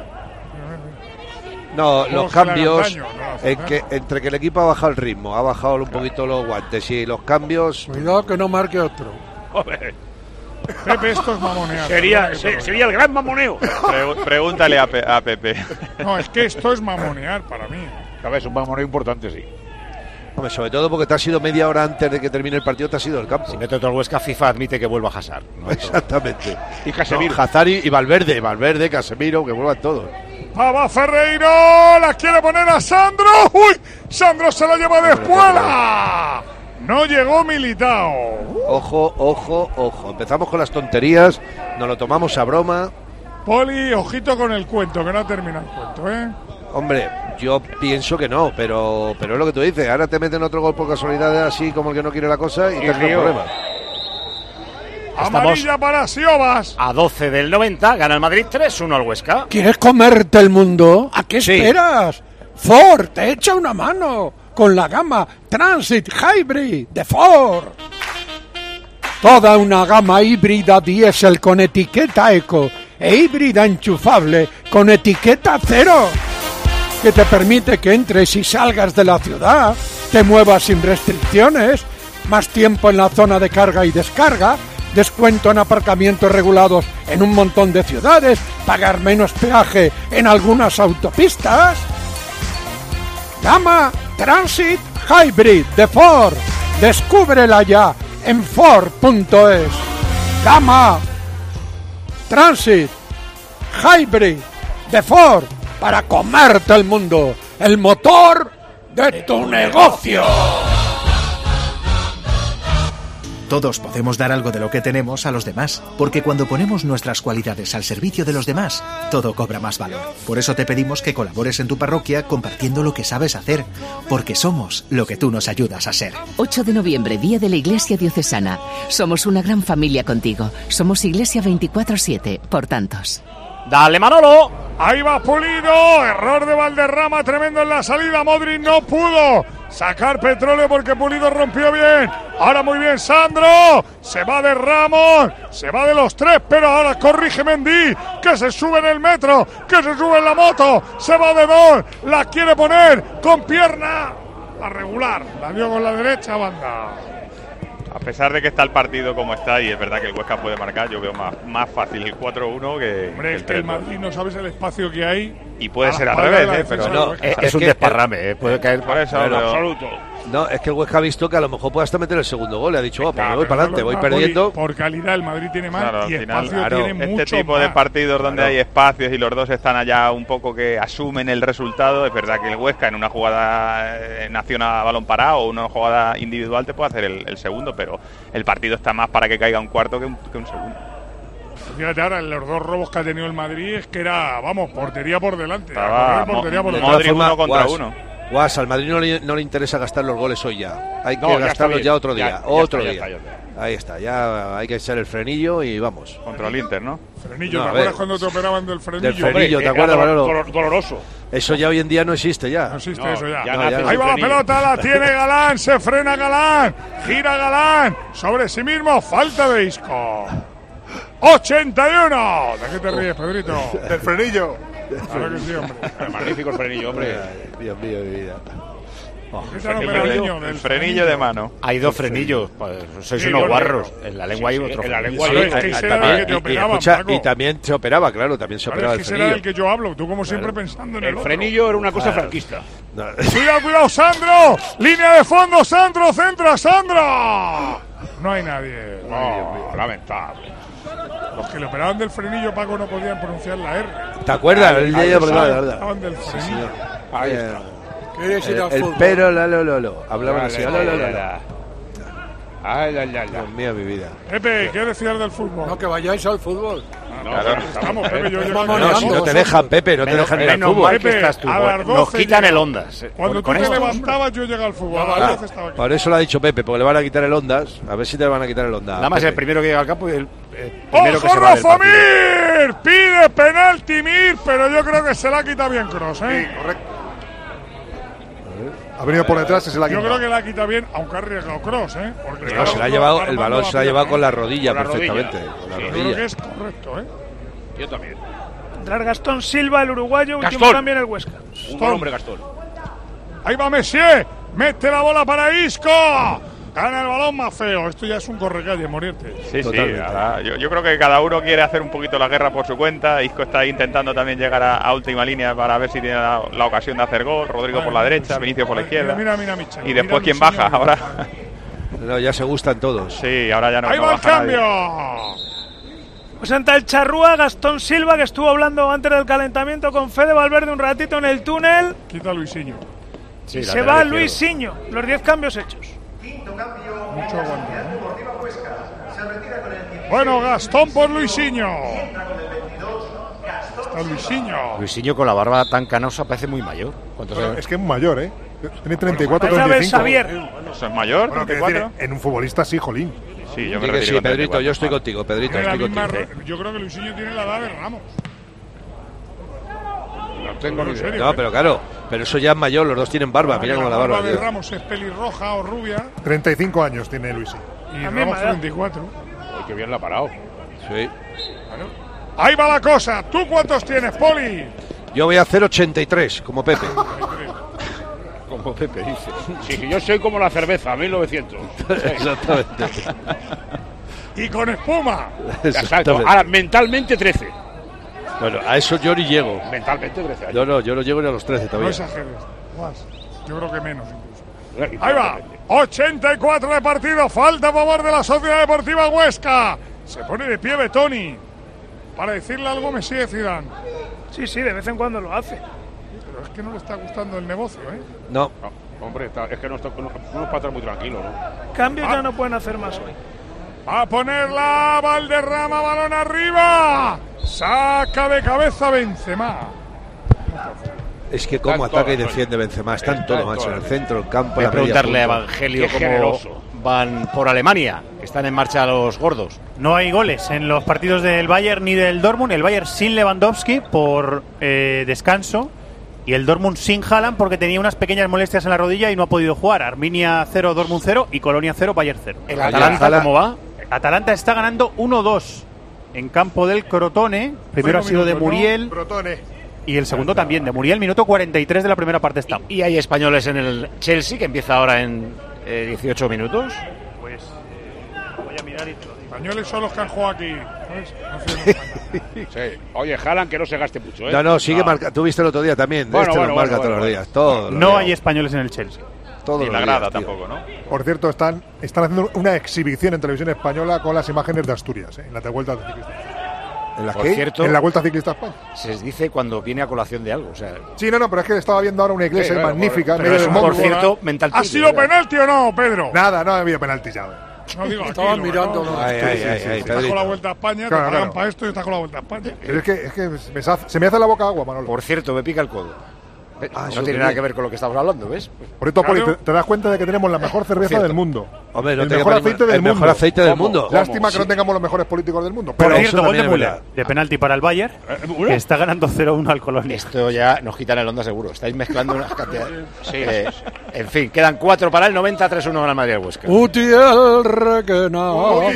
No, los cambios, entre que el equipo ha bajado el ritmo, ha bajado un poquito los guantes y los cambios... Cuidado que no marque otro. Joder. Pepe, esto es mamonear. Sería el gran mamoneo. Pregúntale a Pepe. No, es que esto es mamonear para mí. Es un mamoneo importante, sí. Hombre, sobre todo porque te has ido media hora antes de que termine el partido, te has ido del campo. Si mete otro Huesca, FIFA admite que vuelva a Hazard, ¿no? Exactamente. Y Casemiro. No, Hazard y Valverde, Casemiro, que vuelvan todos. Va Ferreiro, la quiere poner a Sandro. ¡Uy! Sandro se la lleva de espuela. No llegó Militao. Ojo. Empezamos con las tonterías, nos lo tomamos a broma. Poli, ojito con el cuento, que no ha terminado el cuento, ¿eh? Hombre, yo pienso que no, pero es lo que tú dices. Ahora te meten otro gol por casualidad, así como el que no quiere la cosa, y te hace problemas. Amarilla para Siobas. A 12 del 90, gana el Madrid 3-1 al Huesca. ¿Quieres comerte el mundo? ¿A qué esperas? Ford te echa una mano con la gama Transit Hybrid de Ford. Toda una gama híbrida diésel con etiqueta eco e híbrida enchufable con etiqueta cero, que te permite que entres y salgas de la ciudad, te muevas sin restricciones, más tiempo en la zona de carga y descarga, descuento en aparcamientos regulados en un montón de ciudades, pagar menos peaje en algunas autopistas. Gama Transit Hybrid de Ford. Descúbrela ya en Ford.es. Gama Transit Hybrid de Ford, para comerte el mundo, el motor de tu negocio. Todos podemos dar algo de lo que tenemos a los demás, porque cuando ponemos nuestras cualidades al servicio de los demás, todo cobra más valor. Por eso te pedimos que colabores en tu parroquia compartiendo lo que sabes hacer, porque somos lo que tú nos ayudas a ser. 8 de noviembre, Día de la Iglesia Diocesana. Somos una gran familia contigo. Somos Iglesia 24/7, por tantos. ¡Dale, Manolo! Ahí va Pulido. Error de Valderrama, tremendo en la salida. Modric no pudo sacar petróleo porque Pulido rompió bien. Ahora muy bien Sandro. Se va de Ramos. Se va de los tres, pero ahora corrige Mendy, que se sube en el metro, que se sube en la moto. Se va de dos. La quiere poner con pierna. La regular. La dio con la derecha, banda. A pesar de que está el partido como está, y es verdad que el Huesca puede marcar, yo veo más fácil el 4-1 que... Hombre, es que el Madrid no sabes el espacio que hay. Y puede ser al revés, pero no. Es un desparrame, puede caer por eso. Absoluto. No, es que el Huesca ha visto que a lo mejor puede hasta meter el segundo gol. Le ha dicho, pues me voy para adelante, voy perdiendo. Por calidad, el Madrid tiene más, claro, y espacio final, tiene mucho este tipo más. de partidos donde hay espacios y los dos están allá un poco que asumen el resultado. Es verdad que el Huesca en una jugada nación a balón parado o una jugada individual te puede hacer el segundo, pero el partido está más para que caiga un cuarto que un segundo. Fíjate ahora, los dos robos que ha tenido el Madrid es que era, vamos, portería por delante. Portería por delante. Modric 1 contra 1. Guas, al Madrid no le interesa gastar los goles hoy ya. Hay que gastarlos ya otro día. Ahí está, ya hay que echar el frenillo y vamos. Contra el Inter, ¿no? Frenillo, ¿te acuerdas cuando te operaban del frenillo? Del frenillo, ¿te acuerdas, Manolo? Doloroso. Eso ya hoy en día no existe ya. No existe eso ya. No, ahí va la pelota, la tiene Galán, se frena Galán, gira Galán, sobre sí mismo, falta de Isco. 81. ¿De qué te ríes, Pedrito? Del frenillo. Claro que sí, hombre. Magnífico el frenillo, hombre. Dios mío, mi vida. El frenillo de mano. Hay dos frenillos, sois unos guarros. En la lengua hay otro. En la lengua y también se operaba, claro, también se operaba el ese frenillo. era el que yo hablo, tú como siempre pensando en el otro. Frenillo era una cosa franquista. Cuidado, Sandro. Línea de fondo, Sandro, centra, Sandro. No hay nadie. No, lamentable. Los que le operaban del frenillo, Paco, no podían pronunciar la R. ¿Te acuerdas? Estaban del frenillo. Ahí está. ¿Quieres ir al El fútbol? pero, lo. Hablaban así. Dios mío, mi vida. Pepe, ¿qué decías del fútbol? No, que vayáis al fútbol. Claro, estamos, Pepe, yo No te dejan, Pepe, no te dejan ir al fútbol. Pepe, que estás tú, a las 12 nos quitan el Ondas. Cuando tú te levantabas, yo llegaba al fútbol. A las 12 estaba aquí. Por eso lo ha dicho Pepe, porque le van a quitar el Ondas. A ver si te le van a quitar el Ondas. Nada más Pepe. el primero que llega al campo y el primero que ¡Ojo, se va del Rafa partido. Mir! Pide penalti Mir, pero yo creo que se la quita bien Kroos, ¿eh? Sí, correcto. Ha venido por detrás y se la ha Yo quitado. creo que la quita bien, aunque ha arriesgado Kroos, ¿eh? Porque No, se la ha llevado, el balón se la ha llevado con la rodilla Con la perfectamente. rodilla. Con la Yo creo rodilla. que es correcto, ¿eh? Yo también. Entrar Gastón Silva, el uruguayo, último Gastón. cambio en el Huesca. Un buen hombre, Gastón. Ahí va Messier, mete la bola para Isco. Gana el balón más feo. Esto ya es un correcalle, Morientes. Sí, ahora, yo creo que cada uno quiere hacer un poquito la guerra por su cuenta. Isco está intentando también llegar a última línea para ver si tiene la ocasión de hacer gol. Rodrigo por la derecha, Vinicius por la izquierda. Mira, Michel. Y después quién baja. Ahora No, ya se gustan todos. sí, ahora ya no. Ahí no va el baja nadie. cambio. Pues entra el charrúa, Gastón Silva, que estuvo hablando antes del calentamiento con Fede Valverde un ratito en el túnel. Quita a Luisinho. Sí, Y se lateral va izquierdo. Luisinho. Los 10 cambios hechos. Mucho aguante. Bueno, Gastón por Luisinho. Está Luisinho. Luisinho con la barba tan canosa parece muy mayor. ¿Cuántos Bueno, años? es que es mayor, ¿eh? Tiene 34, Vais a ver 35. Xavier. ¿Eso es mayor? Bueno, quiero 34. decir, en un futbolista sí, jolín. Sí, yo me Sí, que retiro sí, con Pedrito, 34. yo estoy contigo, Pedrito, Tiene la estoy misma contigo. yo creo que Luisinho tiene la edad de Ramos. No tengo ni En idea. serio, No, pero claro, pero eso ya es mayor, los dos tienen barba, mira como la barba. de tío. Ramos es pelirroja o rubia 35 años tiene Luisinho. y A mí Ramos me da. 34. Ay, qué bien la ha parado. Sí. Ahí va la cosa. ¿Tú cuántos tienes, Poli? Yo voy a hacer 83, como Pepe. Como Pepe dice. Sí, yo soy como la cerveza, 1900. Exactamente. Y con espuma. Exacto. Ahora, mentalmente 13. Bueno, a eso yo ni llego. Mentalmente 13 años. No, yo no llego ni a los 13 No todavía. exageres. Más. Yo creo que menos incluso. Ahí va. 84 de partido. Falta a favor de la Sociedad Deportiva Huesca. Se pone de pie Betoni para decirle algo a Messi de Zidane. Sí, de vez en cuando lo hace. Pero es que no le está gustando el negocio, ¿eh? No. Hombre, es que no es para estar muy tranquilo, ¿no? Cambios ya no pueden hacer más hoy. Va a ponerla Valderrama, balón arriba. Saca de cabeza Benzema. Es que cómo Está ataca y todo, defiende Benzema. Están Está todo, en macho, todo. en el centro, el campo, Voy a la media preguntarle a punta. Evangelio Qué cómo generoso. van por Alemania. Están en marcha los gordos. No hay goles en los partidos del Bayern ni del Dortmund. El Bayern sin Lewandowski por descanso. Y el Dortmund sin Haaland porque tenía unas pequeñas molestias en la rodilla y no ha podido jugar. Arminia 0, Dortmund 0 y Colonia 0, Bayern 0. ¿El Atalanta cómo va? Atalanta está ganando 1-2 en campo del Crotone. Primero ha sido de Muriel Crotone. y el segundo también de Muriel. Minuto 43 de la primera parte está. Y hay españoles en el Chelsea que empieza ahora en 18 minutos. Pues voy a mirar y te lo digo. Españoles son los que han jugado aquí. ¿sabes? No sé, no Sí. Oye, Haaland que no se gaste mucho, ¿eh? No, sigue marcando. Tú viste el otro día también. Bueno, Este bueno, lo marca bueno, todos los bueno. días. Todos los No días. hay españoles en el Chelsea. Todos Ni los la días, grada tío. tampoco, ¿no? Por cierto, están haciendo una exhibición en televisión española con las imágenes de Asturias, en la Vuelta Ciclista. ¿En la Por qué? cierto, En la Vuelta Ciclista a España. se dice cuando viene a colación de algo. O sea, Sí, no, pero es que estaba viendo ahora una iglesia Sí, bueno, magnífica en pero medio es del un, monte. por cierto, mental ¿Ha tuyo, sido ¿verdad? penalti o no, Pedro? Nada, no ha habido penalti ya. No digo aquí. Estaban mirándolo. ¿no? Ay, ay, ay, Estás Pedrito. con la Vuelta a España, Claro, te pagan claro. para esto y estás con la Vuelta a España. Pero es que se me hace la boca agua, Manolo. Por cierto, me pica el codo. Ah, No eso tiene que nada bien. que ver con lo que estamos hablando, ¿ves? Por esto, Poli, Claro. te das cuenta de que tenemos la mejor cerveza Cierto. del mundo. Hombre, no el te mejor quepa aceite ningún- del el mejor mundo. aceite del ¿Cómo? mundo. Lástima que no tengamos los mejores políticos del mundo. Por Pero cierto, eso gol de también es Müller verdad. de penalti para el Bayern. Que está ganando 0-1 al Colonia. Esto ya nos quitan el onda seguro. Estáis mezclando unas cantidades. En fin, quedan 4 para el 90, 3-1 gana el Madrid al Huesca. Utiel Requena.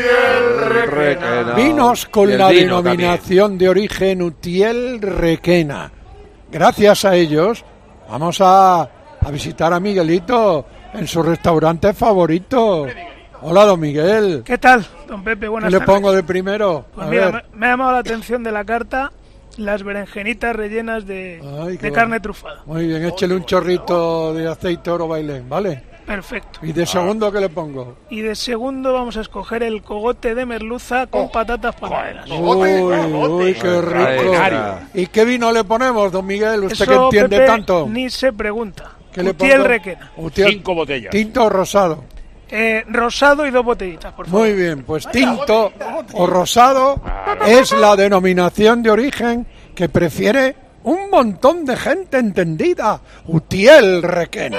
Requena. Vinos Y con el la vino denominación de origen Utiel Requena. Gracias a ellos vamos a visitar a Miguelito en su restaurante favorito. Hola, don Miguel. ¿Qué tal, don Pepe? ¿Qué Buenas le tardes. pongo de primero? Pues A mira, ver. me ha llamado la atención de la carta las berenjenitas rellenas Ay, de qué carne bueno. trufada. Muy bien, échele un chorrito de aceite oro bailén, ¿vale? Perfecto. ¿Y de segundo qué le pongo? Y de segundo vamos a escoger el cogote de merluza con patatas panaderas. Uy, qué rico. ¿Y qué vino le ponemos, don Miguel? Usted Eso, que entiende Pepe, tanto. Ni se pregunta. ¿Qué le Utiel pongo? Requena. 5 botellas. ¿Tinto o rosado? Rosado y 2 botellitas, por favor. Muy bien, pues tinto o rosado es la denominación de origen que prefiere un montón de gente entendida. Utiel Requena.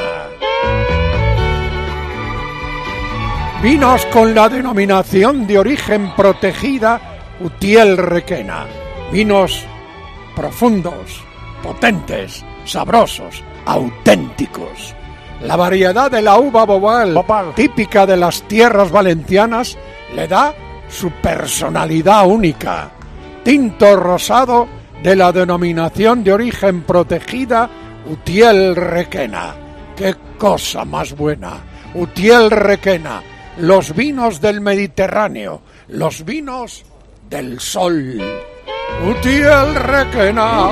Vinos con la denominación de origen protegida Utiel Requena. Vinos profundos, potentes, sabrosos, auténticos. La variedad de la uva bobal, típica de las tierras valencianas, le da su personalidad única. Tinto rosado de la denominación de origen protegida Utiel Requena. ¡Qué cosa más buena! Utiel Requena, los vinos del Mediterráneo, los vinos del sol. Utiel Requena,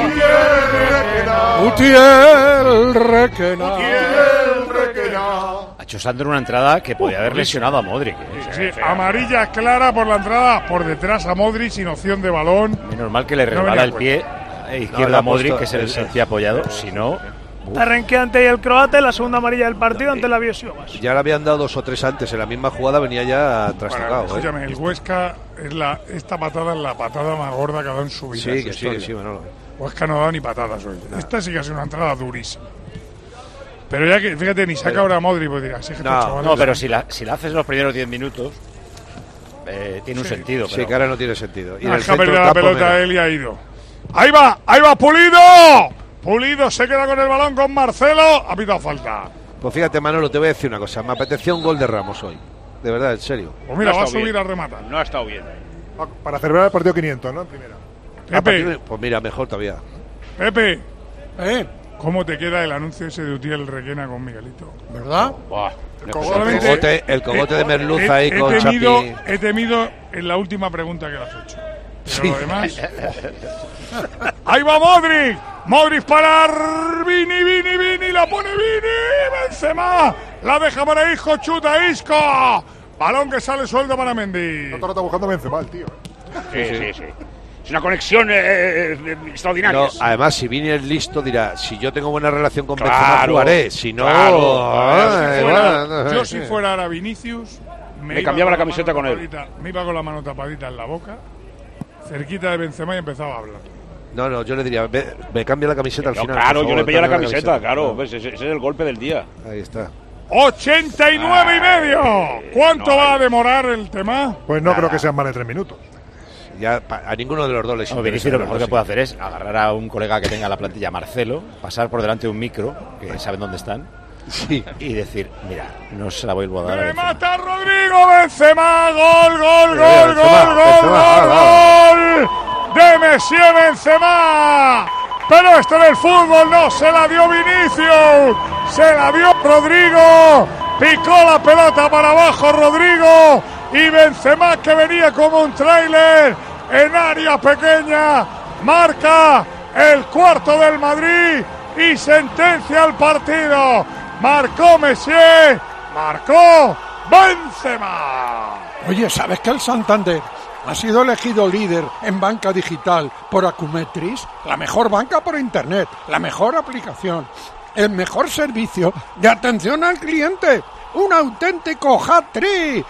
Utiel Requena. Ha hecho Sandro una entrada que podía haber lesionado a Modric. Sí, amarilla clara por la entrada, por detrás a Modric sin opción de balón. Menos mal que le resbala el pie izquierdo a Modric, que es el sencillo apoyado. Si no... Arranque ante el croata, la segunda amarilla del partido ante la Biosiovas. Ya le habían dado 2 o 3 antes, en la misma jugada venía ya trastocado. Escúchame, el Huesca esta patada es la patada más gorda que ha dado en su vida. Sí, que sí, Manolo. Huesca no ha dado ni patadas hoy. Esta sí que ha sido una entrada durísima. Pero ya que, fíjate, ni saca ahora a Modric, pues dirás, sí, no, pero si la haces los primeros 10 minutos, tiene un sentido. Sí, que ahora no tiene sentido. Y el perdido la pelota él y ha ido. ¡Ahí va Pulido! Pulido se queda con el balón con Marcelo. Ha pitado falta. Pues fíjate, Manolo, te voy a decir una cosa. Me apetecía un gol de Ramos hoy. De verdad, en serio. Pues mira, va a subir a rematar. No ha estado bien. Para celebrar el partido 500, ¿no? En primera. Pepe. Pues mira, mejor todavía. Pepe. ¿Cómo te queda el anuncio ese de Utiel Requena con Miguelito? ¿Verdad? El cogote de merluza ahí con Chapi. He temido en la última pregunta que le has hecho. Pero lo demás... ¡Ahí va Modric! Modric para Vini, la pone Vini, Benzema, la deja para Isco, chuta Isco, balón que sale suelto para Mendy. No te lo está buscando Benzema, el tío. Sí. Es una conexión extraordinaria. No, además, si Vini es listo, dirá, si yo tengo buena relación con Benzema, jugaré. Si no... Yo si fuera ahora Vinicius, me cambiaba la camiseta con él. Me iba con la mano tapadita en la boca, cerquita de Benzema y empezaba a hablar. No, yo le diría, me cambia la camiseta al final. Claro, yo le pillo la camiseta, claro. Ese es el golpe del día. Ahí está. 89 y medio. ¿Cuánto va a demorar el tema? Pues no creo que sean más de 3 minutos. Ya a ninguno de los dos les interesa. Vinicius lo mejor que puede hacer es agarrar a un colega que tenga la plantilla, Marcelo, pasar por delante de un micro, que saben dónde están, y decir, mira, no se la voy a dar. ¡Remata Rodrigo! ¡Benzema! ¡Gol! De Messi Benzema, pero esto en el fútbol no se la dio Vinicius, se la dio Rodrigo, picó la pelota para abajo Rodrigo y Benzema, que venía como un tráiler en área pequeña, marca el cuarto del Madrid y sentencia el partido. Marcó Messi, marcó Benzema. Oye, ¿sabes que el Santander ha sido elegido líder en banca digital por Acumetris? La mejor banca por internet, la mejor aplicación, el mejor servicio de atención al cliente. Un auténtico hat-trick.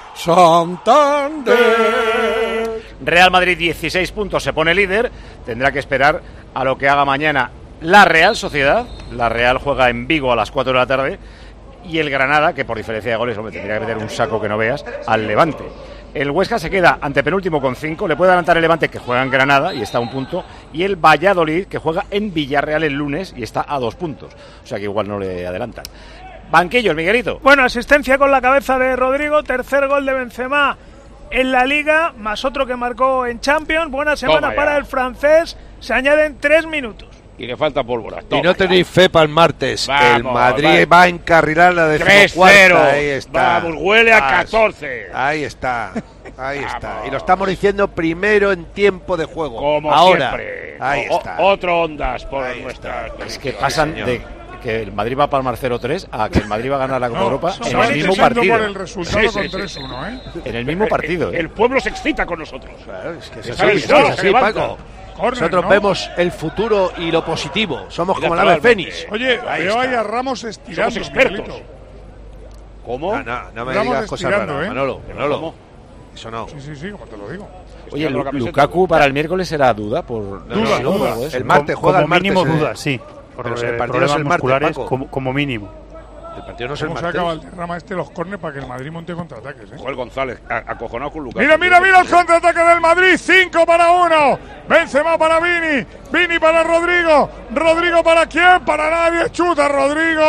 Santander. Real Madrid 16 puntos, se pone líder. Tendrá que esperar a lo que haga mañana la Real Sociedad. La Real juega en Vigo a las 4 de la tarde. Y el Granada, que por diferencia de goles, hombre, tendría que meter un saco que no veas, al Levante. El Huesca se queda antepenúltimo con 5. Le puede adelantar el Levante, que juega en Granada y está a 1 punto. Y el Valladolid, que juega en Villarreal el lunes y está a 2 puntos. O sea que igual no le adelantan. Banquillo, el Miguelito. Bueno, asistencia con la cabeza de Rodrigo. Tercer gol de Benzema en la Liga, más otro que marcó en Champions. Buena semana para el francés. Se añaden 3 minutos. Y le falta pólvora. Y no tenéis fe para el martes. Vamos, el Madrid va a encarrilar la decimocuarta. Ahí está. Vamos, huele a 14. Ahí está. Y lo estamos diciendo primero en tiempo de juego. Como ahora. Siempre. Ahí está. Otro Ondas por nuestra. Es que pasan de que el Madrid va a palmar 0-3 a que el Madrid va a ganar la Copa Europa en el mismo yendo partido. por el resultado con 3-1, ¿eh? En el mismo partido. El pueblo se excita con nosotros. Claro, es que es así, Paco. Nosotros vemos el futuro y lo positivo. Somos como el ave fénix. Oye, veo ahí a Ramos estirando. Somos expertos. Miguelito. ¿Cómo? No me Ramos digas cosas raras, Manolo. ¿Cómo? Eso no. Sí, como te lo digo. Oye, Lukaku para el miércoles será duda por... Duda. El martes juega el martes. Como mínimo duda, sí. Pero el partido es el martes, Paco. Como mínimo. El partido no es el ¿Cómo martes. se acaba el derrama los córneres para que el Madrid monte contraataques? Joel González, acojonado con Lucas. Mira el contraataque del Madrid. 5-1. Benzema para Vini. Vini para Rodrigo. Rodrigo para quién? Para nadie. Chuta Rodrigo.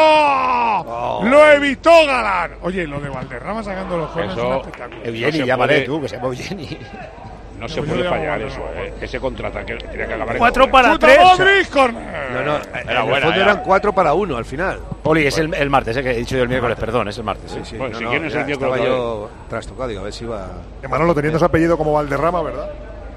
Lo evitó Galán. Oye, lo de Valderrama sacando los córneres es un espectáculo. Eugeni, llámale tú, que se llama Eugeni. No se puede fallar eso, ese contraataque tenía que acabar en 4-3. Modric, córner. No, en el fondo eran 4-1 al final. Poli, es el martes, que he dicho yo el miércoles, perdón, es el martes. Sí. Bueno, si quieres el miércoles. Estaba yo trastocado, digo, a ver si iba... Manolo, teniendo su apellido como Valderrama, ¿verdad?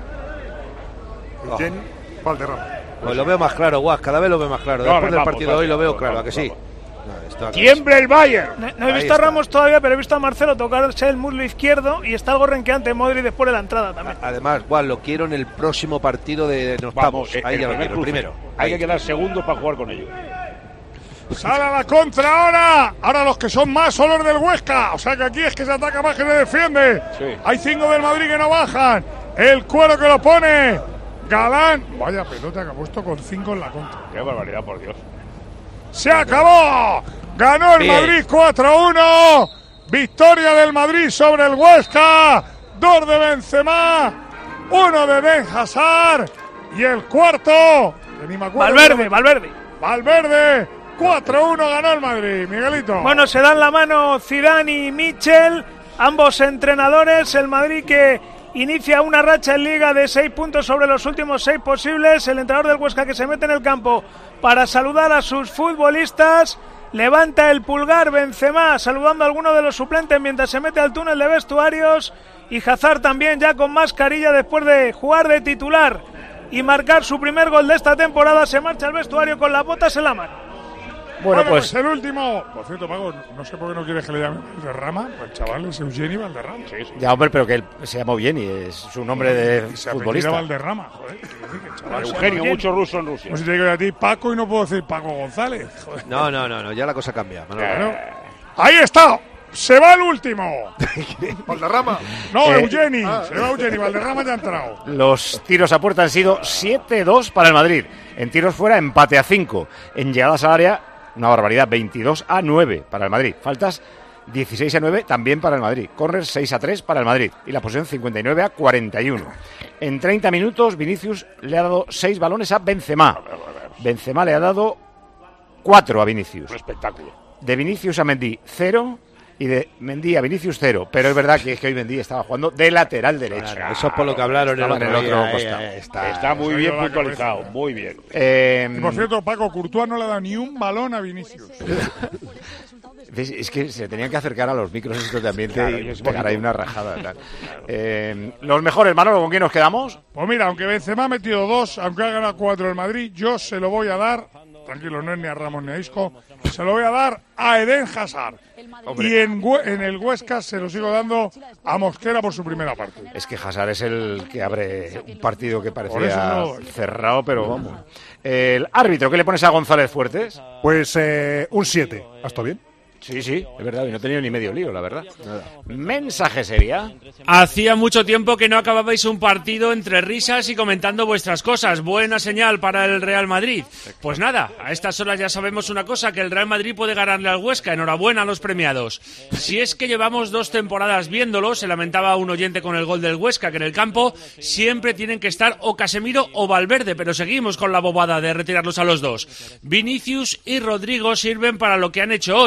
Eugeni Valderrama. Pues lo veo más claro, Guas, cada vez lo veo más claro. Después del partido de hoy lo veo claro, ¿a que sí? ¡Tiemble el Bayern! No he visto a Ramos todavía, pero he visto a Marcelo tocarse el muslo izquierdo y está algo renqueante Modric después de la entrada también. Además, Guas, lo quiero en el próximo partido de octavos. Ahí ya lo quiero, el primero. Hay que quedar segundos para jugar con ellos. Sale a la contra ahora. Ahora los que son más son los del Huesca. O sea que aquí es que se ataca más que se defiende. Sí. Hay 5 del Madrid que no bajan. El Cuero que lo pone. Galán. Vaya pelota que ha puesto con 5 en la contra. Qué barbaridad, por Dios. ¡Se acabó! Ganó el Madrid 4-1. Victoria del Madrid sobre el Huesca. 2 de Benzema. 1 de Ben Hazard. Y el cuarto. Que ni me acuerdo. Valverde. 4-1 ganó el Madrid. Miguelito. Bueno, se dan la mano Zidane y Michel. Ambos entrenadores. El Madrid que inicia una racha en Liga de 6 puntos sobre los últimos 6 posibles. El entrenador del Huesca que se mete en el campo para saludar a sus futbolistas. Levanta el pulgar Benzema saludando a alguno de los suplentes mientras se mete al túnel de vestuarios. Y Hazard también ya con mascarilla después de jugar de titular y marcar su primer gol de esta temporada. Se marcha al vestuario con las botas en la mano. Bueno, pues el último. Por cierto, Paco, no sé por qué no quieres que le llame Valderrama. El chaval es Eugeni Valderrama. Sí. Ya, hombre, pero que él se llama Eugeni, es su nombre de y se futbolista. Valderrama, joder. Eugenio, mucho ruso en Rusia. Pues si te digo a ti Paco y no puedo decir Paco González. Joder. No, ya la cosa cambia. Claro. Ahí está. Se va el último. Valderrama. No, Eugeni. Se va Eugeni. Valderrama ya ha entrado. Los tiros a puerta han sido 7-2 para el Madrid. En tiros fuera, empate a 5. En llegadas al área, una barbaridad, 22-9 para el Madrid. Faltas 16-9 también para el Madrid. Corners 6-3 para el Madrid. Y la posesión 59-41. En 30 minutos, Vinicius le ha dado 6 balones a Benzema. Benzema le ha dado 4 a Vinicius. Un espectáculo. De Vinicius a Mendy, 0. Y de Mendy a Vinicius, 0. Pero es verdad que hoy Mendy estaba jugando de lateral derecho. Eso es por lo que hablaron en el otro costado. Está muy bien puntualizado, muy bien. Y por cierto, Paco, Courtois no le ha dado ni un balón a Vinicius. Es que se tenían que acercar a los micros estos de ambiente, claro, y pegar ahí una rajada. Los mejores, Manolo, ¿con quién nos quedamos? Pues mira, aunque Benzema ha metido 2, aunque ha ganado 4 el Madrid, yo se lo voy a dar, tranquilo, no es ni a Ramos ni a Isco, se lo voy a dar a Eden Hazard. Hombre. Y en el Huesca se lo sigo dando a Mosquera por su primera parte. Es que Hazard es el que abre un partido que parecía cerrado, pero vamos. El árbitro, ¿qué le pones a González Fuertes? Pues un 7. ¿Hasta bien? Sí, es verdad, y no he tenido ni medio lío, la verdad. Nada. Mensaje sería. Hacía mucho tiempo que no acababais un partido entre risas y comentando vuestras cosas. Buena señal para el Real Madrid. Pues nada, a estas horas ya sabemos una cosa, que el Real Madrid puede ganarle al Huesca. Enhorabuena a los premiados. Si es que llevamos 2 temporadas viéndolo, se lamentaba un oyente con el gol del Huesca, que en el campo siempre tienen que estar o Casemiro o Valverde, pero seguimos con la bobada de retirarlos a los dos. Vinicius y Rodrigo sirven para lo que han hecho hoy. Buenos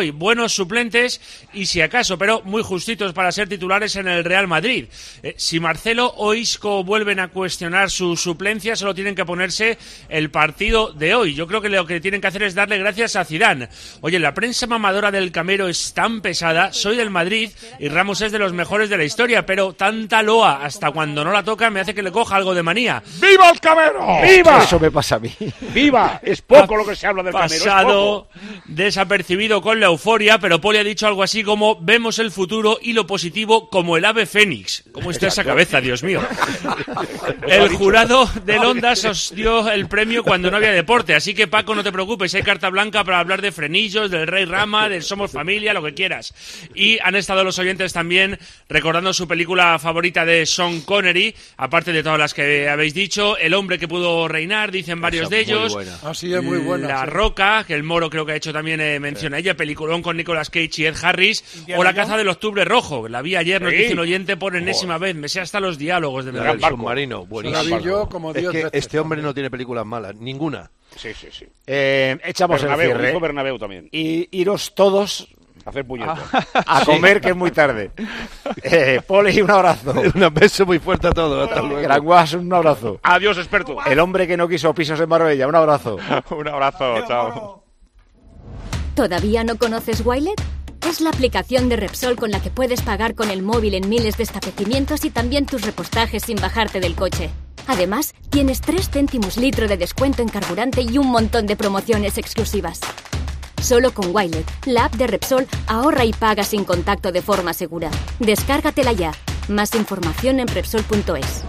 buenos suplentes y si acaso, pero muy justitos para ser titulares en el Real Madrid. Si Marcelo o Isco vuelven a cuestionar su suplencia, solo tienen que ponerse el partido de hoy. Yo creo que lo que tienen que hacer es darle gracias a Zidane. Oye, la prensa mamadora del Camero es tan pesada, soy del Madrid y Ramos es de los mejores de la historia, pero tanta loa hasta cuando no la toca me hace que le coja algo de manía. ¡Viva el Camero! ¡Viva! Eso me pasa a mí. ¡Viva! Es poco lo que se habla del Camero. Pasado desapercibido con la euforia, pero Poli ha dicho algo así como vemos el futuro y lo positivo como el ave fénix. ¿Cómo está esa cabeza, Dios mío? El jurado del Ondas os dio el premio cuando no había deporte, así que Paco, no te preocupes, hay carta blanca para hablar de frenillos, del Rey Rama, del Somos Familia, lo que quieras. Y han estado los oyentes también recordando su película favorita de Sean Connery, aparte de todas las que habéis dicho, El hombre que pudo reinar, dicen varios de ellos. Así es muy buena. La Roca, que el Moro creo que ha hecho también mención a ella, peliculón con Nicolas Cage y Ed Harris, o La caza del octubre rojo, la vi ayer, nos dice un oyente por enésima vez, me sé hasta los diálogos de verdad. El submarino, buenísimo. Yo como es que este hombre no tiene películas malas, ninguna. Sí. Echamos Bernabéu, el cierre. dijo Bernabéu también. Y iros todos hacer puñetas. A comer, que es muy tarde. Poli, un abrazo. Un beso muy fuerte a todos. Hasta luego. Granguas, un abrazo. Adiós, experto. El hombre que no quiso pisos en Marbella, un abrazo. Un abrazo, chao. ¿Todavía no conoces Wilet? Es la aplicación de Repsol con la que puedes pagar con el móvil en miles de establecimientos y también tus repostajes sin bajarte del coche. Además, tienes 3 céntimos litro de descuento en carburante y un montón de promociones exclusivas. Solo con Wilet, la app de Repsol, ahorra y paga sin contacto de forma segura. Descárgatela ya. Más información en Repsol.es.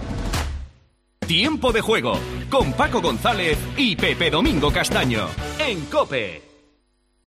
Tiempo de juego con Paco González y Pepe Domingo Castaño en COPE.